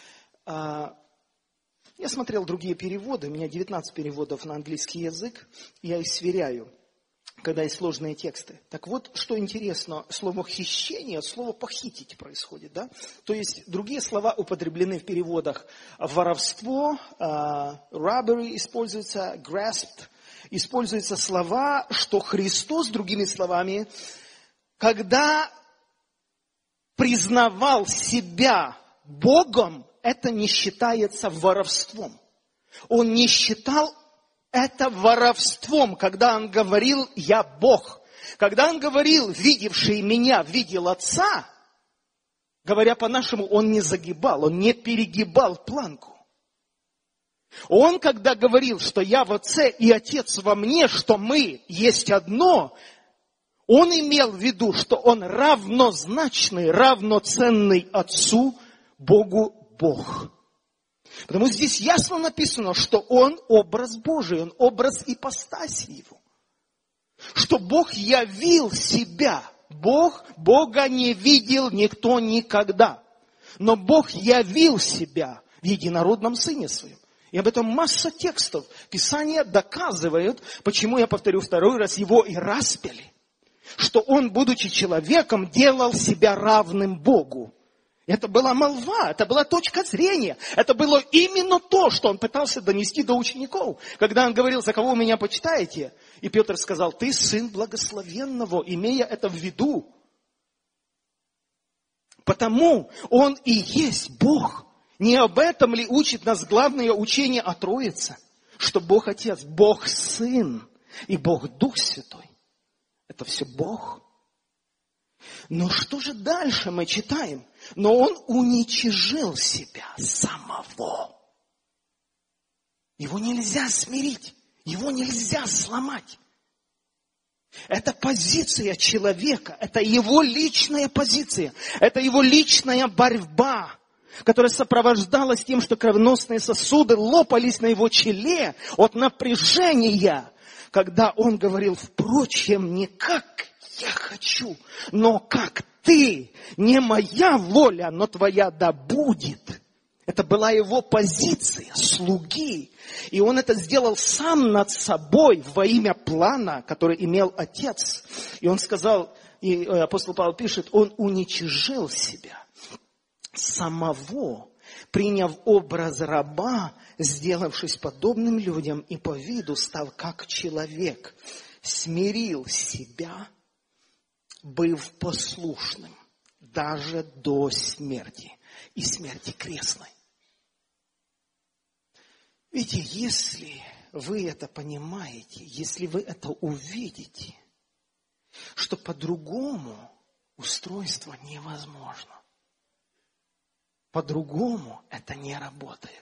Я смотрел другие переводы, у меня девятнадцать переводов на английский язык, я их сверяю, когда есть сложные тексты. Так вот, что интересно, слово «хищение» от слова «похитить» происходит, да? То есть, другие слова употреблены в переводах. Воровство, uh, robbery используется, grasped, используются слова, что Христос, другими словами, когда признавал себя Богом, это не считается воровством. Он не считал это воровством, когда он говорил «я Бог». Когда он говорил «видевший меня видел Отца», Говоря по-нашему, он не загибал, он не перегибал планку. Он, когда говорил, что я в Отце и Отец во мне, что мы есть одно, он имел в виду, что он равнозначный, равноценный Отцу, Богу, Бог. Потому здесь ясно написано, что он образ Божий, он образ ипостаси его. Что Бог явил себя. Бог, Бога не видел никто никогда. Но Бог явил себя в единородном Сыне Своем. И об этом масса текстов. Писание доказывает, почему, я повторю второй раз, его и распяли. Что он, будучи человеком, делал себя равным Богу. Это была молва, это была точка зрения. Это было именно то, что он пытался донести до учеников. Когда он говорил, за кого вы меня почитаете? И Петр сказал, ты сын благословенного, имея это в виду. Потому он и есть Бог. Не об этом ли учит нас главное учение о Троице? Что Бог Отец, Бог Сын и Бог Дух Святой. Это все Бог. Но что же дальше мы читаем? Но он уничижил себя самого. Его нельзя смирить, его нельзя сломать. Это позиция человека, это его личная позиция, это его личная борьба, которая сопровождалась тем, что кровеносные сосуды лопались на его челе от напряжения, когда он говорил, впрочем, не как я хочу, но как ты, не моя воля, но твоя да будет. Это была его позиция слуги. И он это сделал сам над собой во имя плана, который имел Отец. И он сказал, и апостол Павел пишет, он уничижил себя самого, приняв образ раба, сделавшись подобным людям и по виду став как человек, смирил себя, быв послушным даже до смерти и смерти крестной. Видите, если вы это понимаете, если вы это увидите, что по-другому устройство невозможно. По-другому это не работает.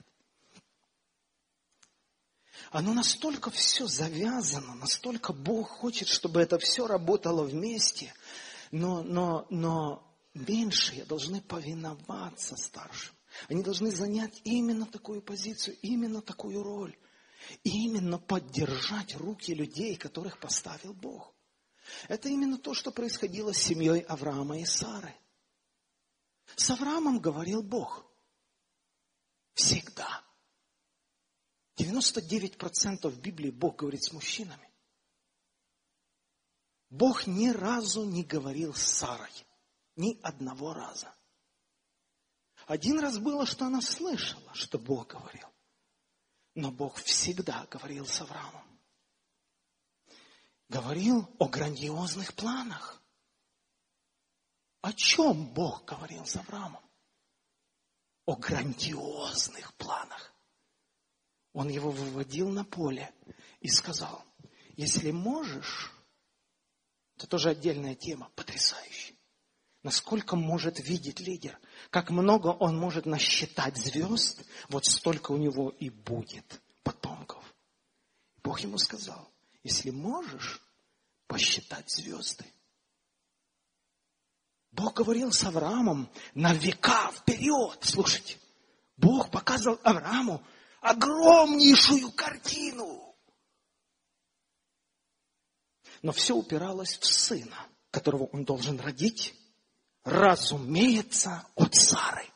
Оно настолько все завязано, настолько Бог хочет, чтобы это все работало вместе, но, но, но меньшие должны повиноваться старшим. Они должны занять именно такую позицию, именно такую роль. И именно поддержать руки людей, которых поставил Бог. Это именно то, что происходило с семьей Авраама и Сары. С Авраамом говорил Бог. Всегда. девяносто девять процентов в Библии Бог говорит с мужчинами. Бог ни разу не говорил с Сарой. Ни одного раза. Один раз было, что она слышала, что Бог говорил. Но Бог всегда говорил с Авраамом. Говорил о грандиозных планах. О чем Бог говорил с Авраамом? О грандиозных планах. Он его выводил на поле и сказал, если можешь, это тоже отдельная тема, потрясающая. Насколько может видеть лидер, как много он может насчитать звезд, вот столько у него и будет потомков. Бог ему сказал, если можешь посчитать звезды. Бог говорил с Авраамом на века вперед. Слушайте, Бог показал Аврааму огромнейшую картину. Но все упиралось в сына, которого он должен родить, разумеется, от Сары.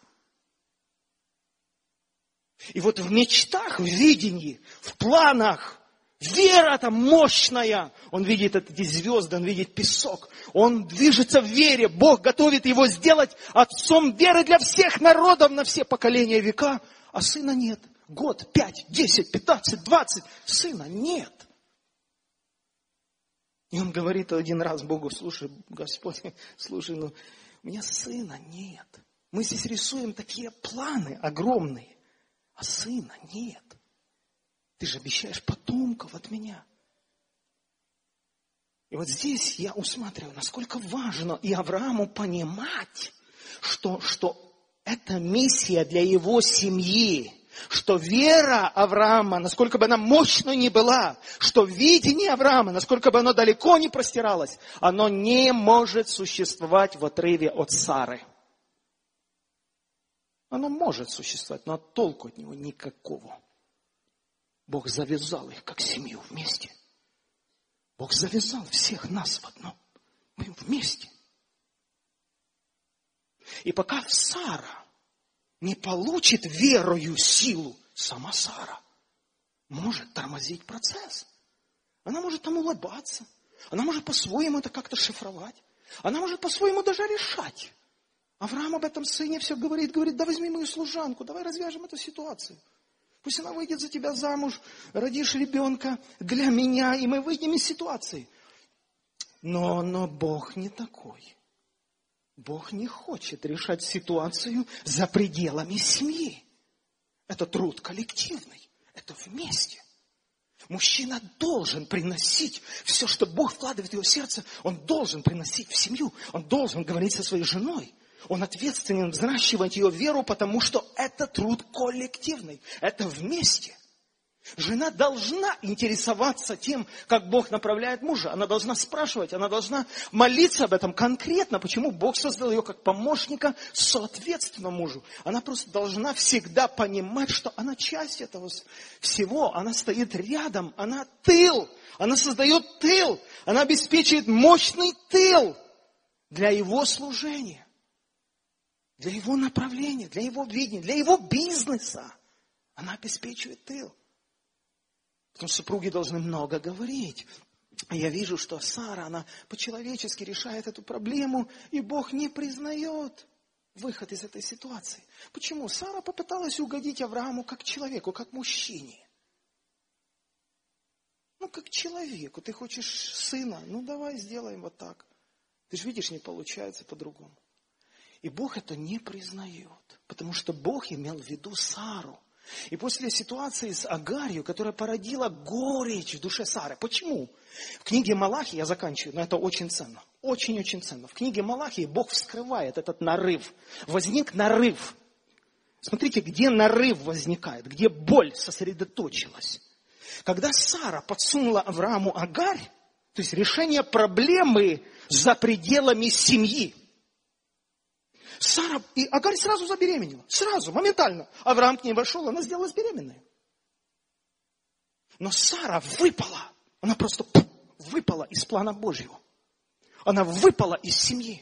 И вот в мечтах, в видении, в планах, вера там мощная. Он видит эти звезды, он видит песок. Он движется в вере. Бог готовит его сделать отцом веры для всех народов на все поколения века. А сына нет. Год, пять, десять, пятнадцать, двадцать. Сына нет. И он говорит один раз Богу, слушай, Господь, слушай, ну, у меня сына нет. Мы здесь рисуем такие планы огромные, а сына нет. Ты же обещаешь потомков от меня. И вот здесь я усматриваю, насколько важно и Аврааму понимать, что, что это миссия для его семьи. Что вера Авраама, насколько бы она мощной ни была, что видение Авраама, насколько бы оно далеко не простиралось, оно не может существовать в отрыве от Сары. Оно может существовать, но толку от него никакого. Бог завязал их как семью вместе. Бог завязал всех нас в одном. Мы вместе. И пока Сара не получит верою силу, сама Сара может тормозить процесс. Она может там улыбаться. Она может по-своему это как-то шифровать. Она может по-своему даже решать. Авраам об этом сыне все говорит, говорит, да возьми мою служанку, давай развяжем эту ситуацию. Пусть она выйдет за тебя замуж, родишь ребенка для меня, и мы выйдем из ситуации. Но, но Бог не такой. Бог не хочет решать ситуацию за пределами семьи. Это труд коллективный. Это вместе. Мужчина должен приносить все, что Бог вкладывает в его сердце. Он должен приносить в семью. Он должен говорить со своей женой. Он ответственен взращивать ее веру, потому что это труд коллективный. Это вместе. Жена должна интересоваться тем, как Бог направляет мужа. Она должна спрашивать, она должна молиться об этом конкретно. Почему Бог создал ее как помощника соответственно мужу. Она просто должна всегда понимать, что она часть этого всего. Она стоит рядом, она тыл. Она создает тыл. Она обеспечивает мощный тыл для его служения. Для его направления, для его видения, для его бизнеса. Она обеспечивает тыл. Потому что супруги должны много говорить. Я вижу, что Сара, она по-человечески решает эту проблему, и Бог не признает выход из этой ситуации. Почему? Сара попыталась угодить Аврааму как человеку, как мужчине. Ну, как человеку. Ты хочешь сына? Ну, давай сделаем вот так. Ты же видишь, не получается по-другому. И Бог это не признает, потому что Бог имел в виду Сару. И после ситуации с Агарью, которая породила горечь в душе Сары. Почему? В книге Малахии, я заканчиваю, но это очень ценно. Очень-очень ценно. В книге Малахии Бог вскрывает этот нарыв. Возник нарыв. Смотрите, где нарыв возникает, где боль сосредоточилась. Когда Сара подсунула Аврааму Агарь, то есть решение проблемы за пределами семьи. Сара, и Агарь сразу забеременела. Сразу, моментально. Авраам к ней вошел, она сделалась беременной. Но Сара выпала. Она просто выпала из плана Божьего. Она выпала из семьи.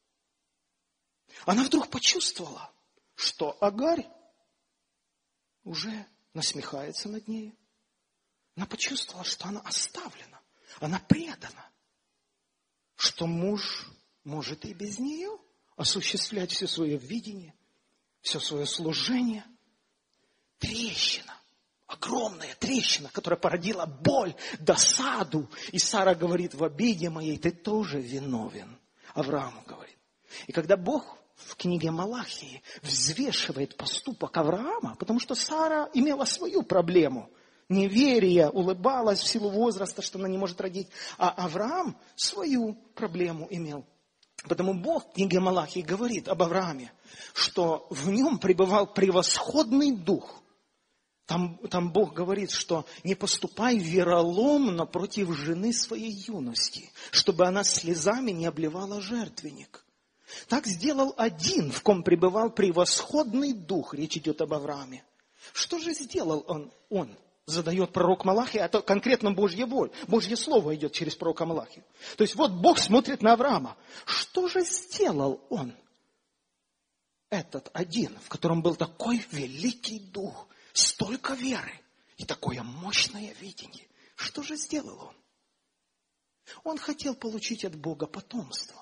Она вдруг почувствовала, что Агарь уже насмехается над ней. Она почувствовала, что она оставлена. Она предана. Что муж может и без нее осуществлять все свое видение, все свое служение. Трещина, огромная трещина, которая породила боль, досаду. И Сара говорит, в обиде моей ты тоже виновен. Аврааму говорит. И когда Бог в книге Малахии взвешивает поступок Авраама, потому что Сара имела свою проблему. Неверие, улыбалась в силу возраста, что она не может родить. А Авраам свою проблему имел. Потому Бог в книге Малахии говорит об Аврааме, что в нем пребывал превосходный дух. Там, там Бог говорит, что не поступай вероломно против жены своей юности, чтобы она слезами не обливала жертвенник. Так сделал один, в ком пребывал превосходный дух. Речь идет об Аврааме. Что же сделал он? Он задает пророк Малахия, это конкретно Божья воля. Божье слово идет через пророка Малахию. То есть вот Бог смотрит на Авраама. Что же сделал он? Этот один, в котором был такой великий дух, столько веры и такое мощное видение. Что же сделал он? Он хотел получить от Бога потомство.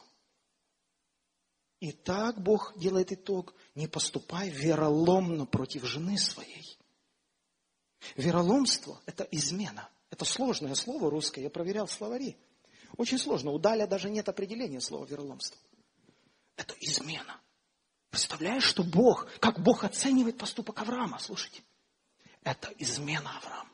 И так Бог делает итог: не поступай вероломно против жены своей. Вероломство – это измена. Это сложное слово русское, я проверял в словари. Очень сложно, у Даля даже нет определения слова вероломство. Это измена. Представляешь, что Бог, как Бог оценивает поступок Авраама, слушайте. Это измена Авраама.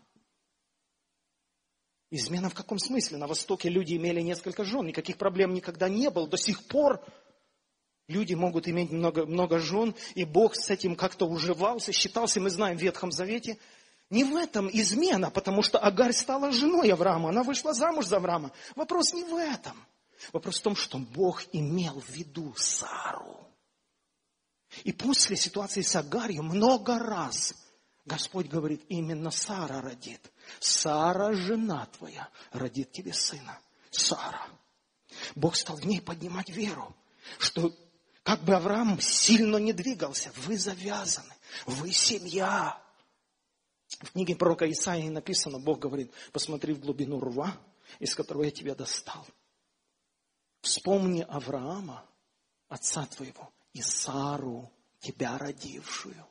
Измена в каком смысле? На Востоке люди имели несколько жен, никаких проблем никогда не было. До сих пор Люди могут иметь много, много жен, и Бог с этим как-то уживался, считался, мы знаем, в Ветхом Завете. Не в этом измена, потому что Агарь стала женой Авраама, она вышла замуж за Авраама. Вопрос не в этом. Вопрос в том, что Бог имел в виду Сару. И после ситуации с Агарью много раз Господь говорит, именно Сара родит. Сара, жена твоя, родит тебе сына. Сара. Бог стал в ней поднимать веру, что как бы Авраам сильно не двигался, вы завязаны, вы семья. В книге пророка Исаии написано, Бог говорит, посмотри в глубину рва, из которого я тебя достал. Вспомни Авраама, отца твоего, и Сару, тебя родившую.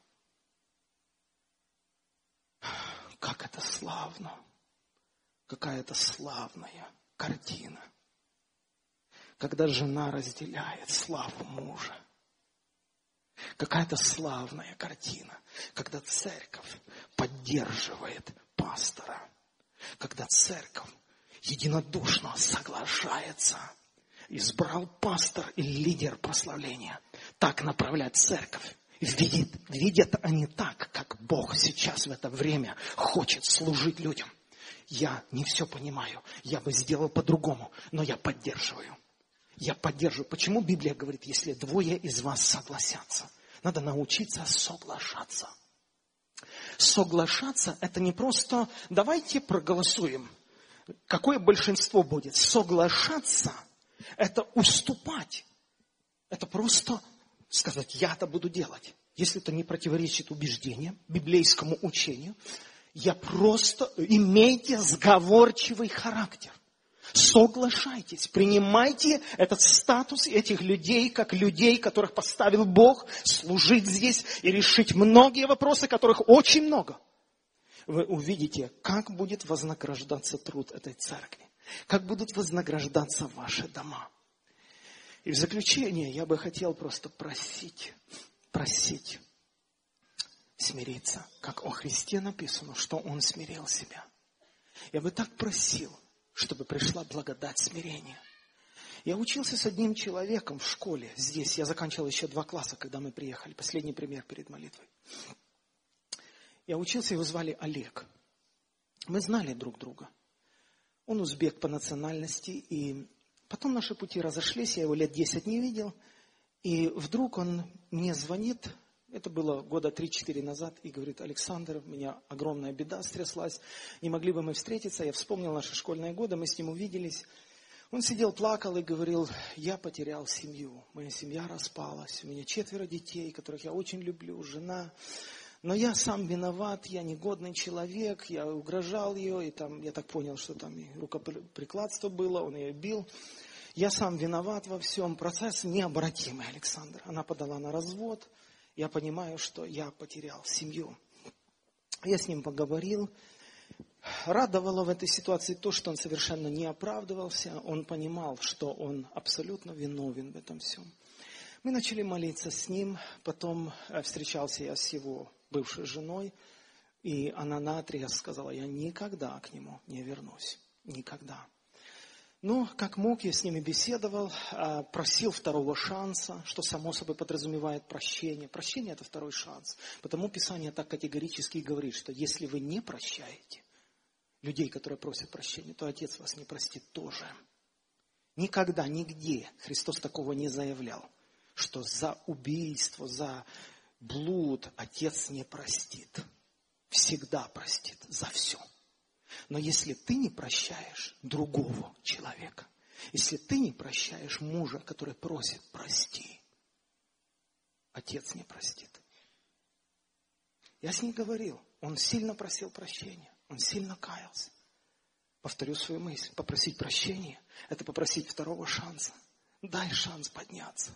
Как это славно! Какая это славная картина! Когда жена разделяет славу мужа. Какая-то славная картина, когда церковь поддерживает пастора, когда церковь единодушно соглашается. Избрал пастор и лидер прославления. Так направлять церковь. Видят, видят они так, как Бог сейчас в это время хочет служить людям. Я не все понимаю, я бы сделал по-другому, но я поддерживаю. Я поддерживаю. Почему Библия говорит, если двое из вас согласятся? Надо научиться соглашаться. Соглашаться – это не просто давайте проголосуем. Какое большинство будет? Соглашаться – это уступать. Это просто сказать, я это буду делать. Если это не противоречит убеждениям, библейскому учению, я просто имейте сговорчивый характер. Соглашайтесь, принимайте этот статус этих людей, как людей, которых поставил Бог, служить здесь и решить многие вопросы, которых очень много. Вы увидите, как будет вознаграждаться труд этой церкви, как будут вознаграждаться ваши дома. И в заключение я бы хотел просто просить, просить смириться, как о Христе написано, что Он смирил себя. Я бы так просил, чтобы пришла благодать смирения. Я учился с одним человеком в школе здесь. Я заканчивал еще два класса, когда мы приехали. Последний пример перед молитвой. Я учился, его звали Олег. Мы знали друг друга. Он узбек по национальности. И потом наши пути разошлись. Я его лет десять не видел. И вдруг он мне звонит. Это было года три-четыре назад. И говорит, Александр, у меня огромная беда стряслась. Не могли бы мы встретиться? Я вспомнил наши школьные годы. Мы с ним увиделись. Он сидел, плакал и говорил, я потерял семью. Моя семья распалась. У меня четверо детей, которых я очень люблю. Жена. Но я сам виноват. Я негодный человек. Я угрожал ее. И там, я так понял, что там и рукоприкладство было. Он ее бил. Я сам виноват во всем. Процесс необратимый, Александр. Она подала на развод. Я понимаю, что я потерял семью. Я с ним поговорил. Радовало в этой ситуации то, что он совершенно не оправдывался. Он понимал, что он абсолютно виновен в этом всем. Мы начали молиться с ним. Потом встречался я с его бывшей женой. И она наотрез сказала, я никогда к нему не вернусь. Никогда. Но, как мог, я с ними беседовал, просил второго шанса, что само собой подразумевает прощение. Прощение – это второй шанс. Потому Писание так категорически и говорит, что если вы не прощаете людей, которые просят прощения, то Отец вас не простит тоже. Никогда, нигде Христос такого не заявлял, что за убийство, за блуд Отец не простит. Всегда простит за все. Но если ты не прощаешь другого человека, если ты не прощаешь мужа, который просит прости, Отец не простит. Я с ним говорил, он сильно просил прощения, он сильно каялся. Повторю свою мысль, попросить прощения – это попросить второго шанса. Дай шанс подняться.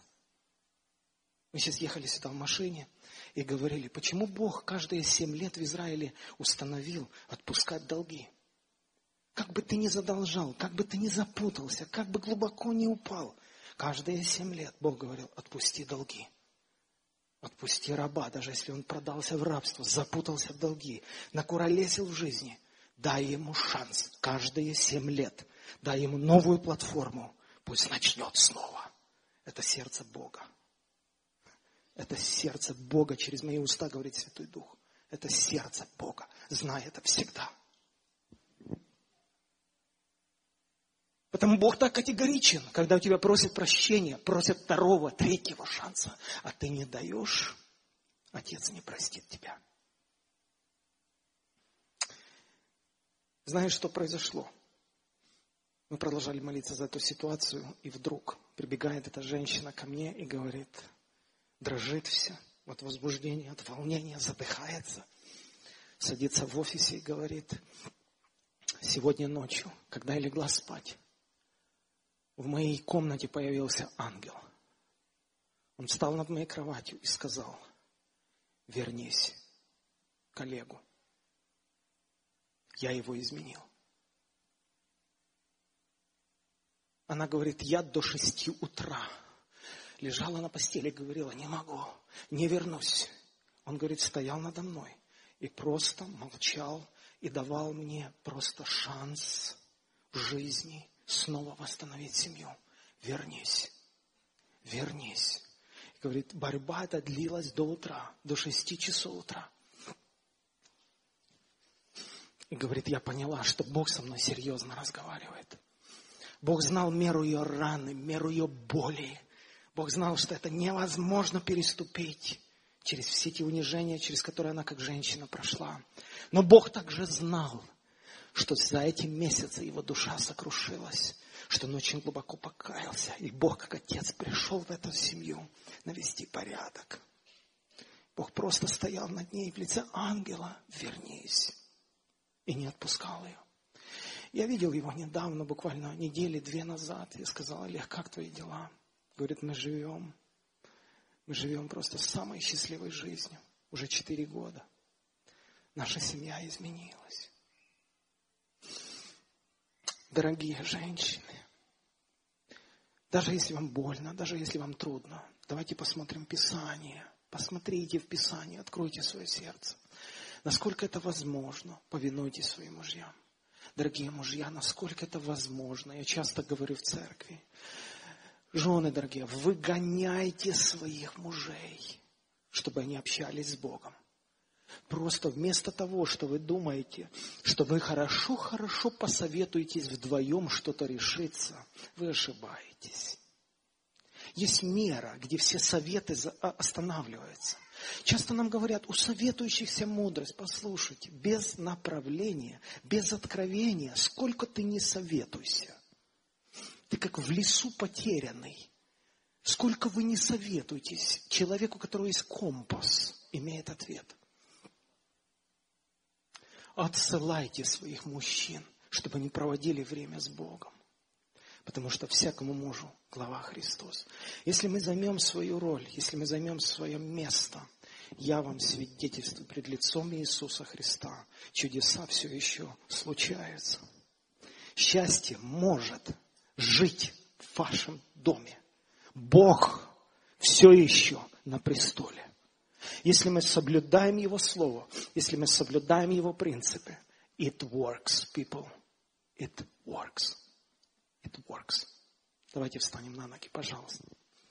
Мы сейчас ехали сюда в машине и говорили, почему Бог каждые семь лет в Израиле установил отпускать долги. Как бы ты ни задолжал, как бы ты ни запутался, как бы глубоко ни упал, каждые семь лет Бог говорил, отпусти долги. Отпусти раба, даже если он продался в рабство, запутался в долги, накуролесил в жизни. Дай ему шанс каждые семь лет. Дай ему новую платформу. Пусть начнет снова. Это сердце Бога. Это сердце Бога через мои уста, говорит Святой Дух. Это сердце Бога. Знай это всегда. Потому Бог так категоричен, когда у тебя просят прощения, просят второго, третьего шанса, а ты не даешь, Отец не простит тебя. Знаешь, что произошло? Мы продолжали молиться за эту ситуацию, и вдруг прибегает эта женщина ко мне и говорит, дрожит вся от возбуждения, от волнения, задыхается, садится в офисе и говорит, сегодня ночью, когда я легла спать, в моей комнате появился ангел. Он встал над моей кроватью и сказал, вернись к Олегу. Я его изменил. Она говорит, я до шести утра лежала на постели и говорила, не могу, не вернусь. Он, говорит, стоял надо мной и просто молчал и давал мне просто шанс в жизни снова восстановить семью. Вернись, вернись. И говорит, борьба эта длилась до утра, до шести часов утра. И говорит, я поняла, что Бог со мной серьезно разговаривает. Бог знал меру ее раны, меру ее боли. Бог знал, что это невозможно переступить через все эти унижения, через которые она как женщина прошла. Но Бог также знал, что за эти месяцы его душа сокрушилась, что он очень глубоко покаялся. И Бог, как Отец, пришел в эту семью навести порядок. Бог просто стоял над ней в лице ангела, вернись, и не отпускал ее. Я видел его недавно, буквально недели две назад. Я сказал, Олег, как твои дела? Говорит, мы живем. Мы живем просто самой счастливой жизнью. Уже четыре года. Наша семья изменилась. Дорогие женщины, даже если вам больно, даже если вам трудно, давайте посмотрим Писание. Посмотрите в Писание, откройте свое сердце. Насколько это возможно, повинуйтесь своим мужьям. Дорогие мужья, насколько это возможно, я часто говорю в церкви. Жены, дорогие, выгоняйте своих мужей, чтобы они общались с Богом. Просто вместо того, что вы думаете, что вы хорошо-хорошо посоветуетесь вдвоем что-то решиться, вы ошибаетесь. Есть мера, где все советы останавливаются. Часто нам говорят, у советующихся мудрость. Послушайте, без направления, без откровения, сколько ты не советуйся. Ты как в лесу потерянный. Сколько вы не советуетесь, человеку, у которого есть компас, имеет ответ. Отсылайте своих мужчин, чтобы они проводили время с Богом. Потому что всякому мужу глава Христос. Если мы займем свою роль, если мы займем свое место, я вам свидетельствую пред лицом Иисуса Христа, чудеса все еще случаются. Счастье может жить в вашем доме. Бог все еще на престоле. Если мы соблюдаем Его Слово, если мы соблюдаем Его принципы, it works, people. It works. It works. Давайте встанем на ноги, пожалуйста.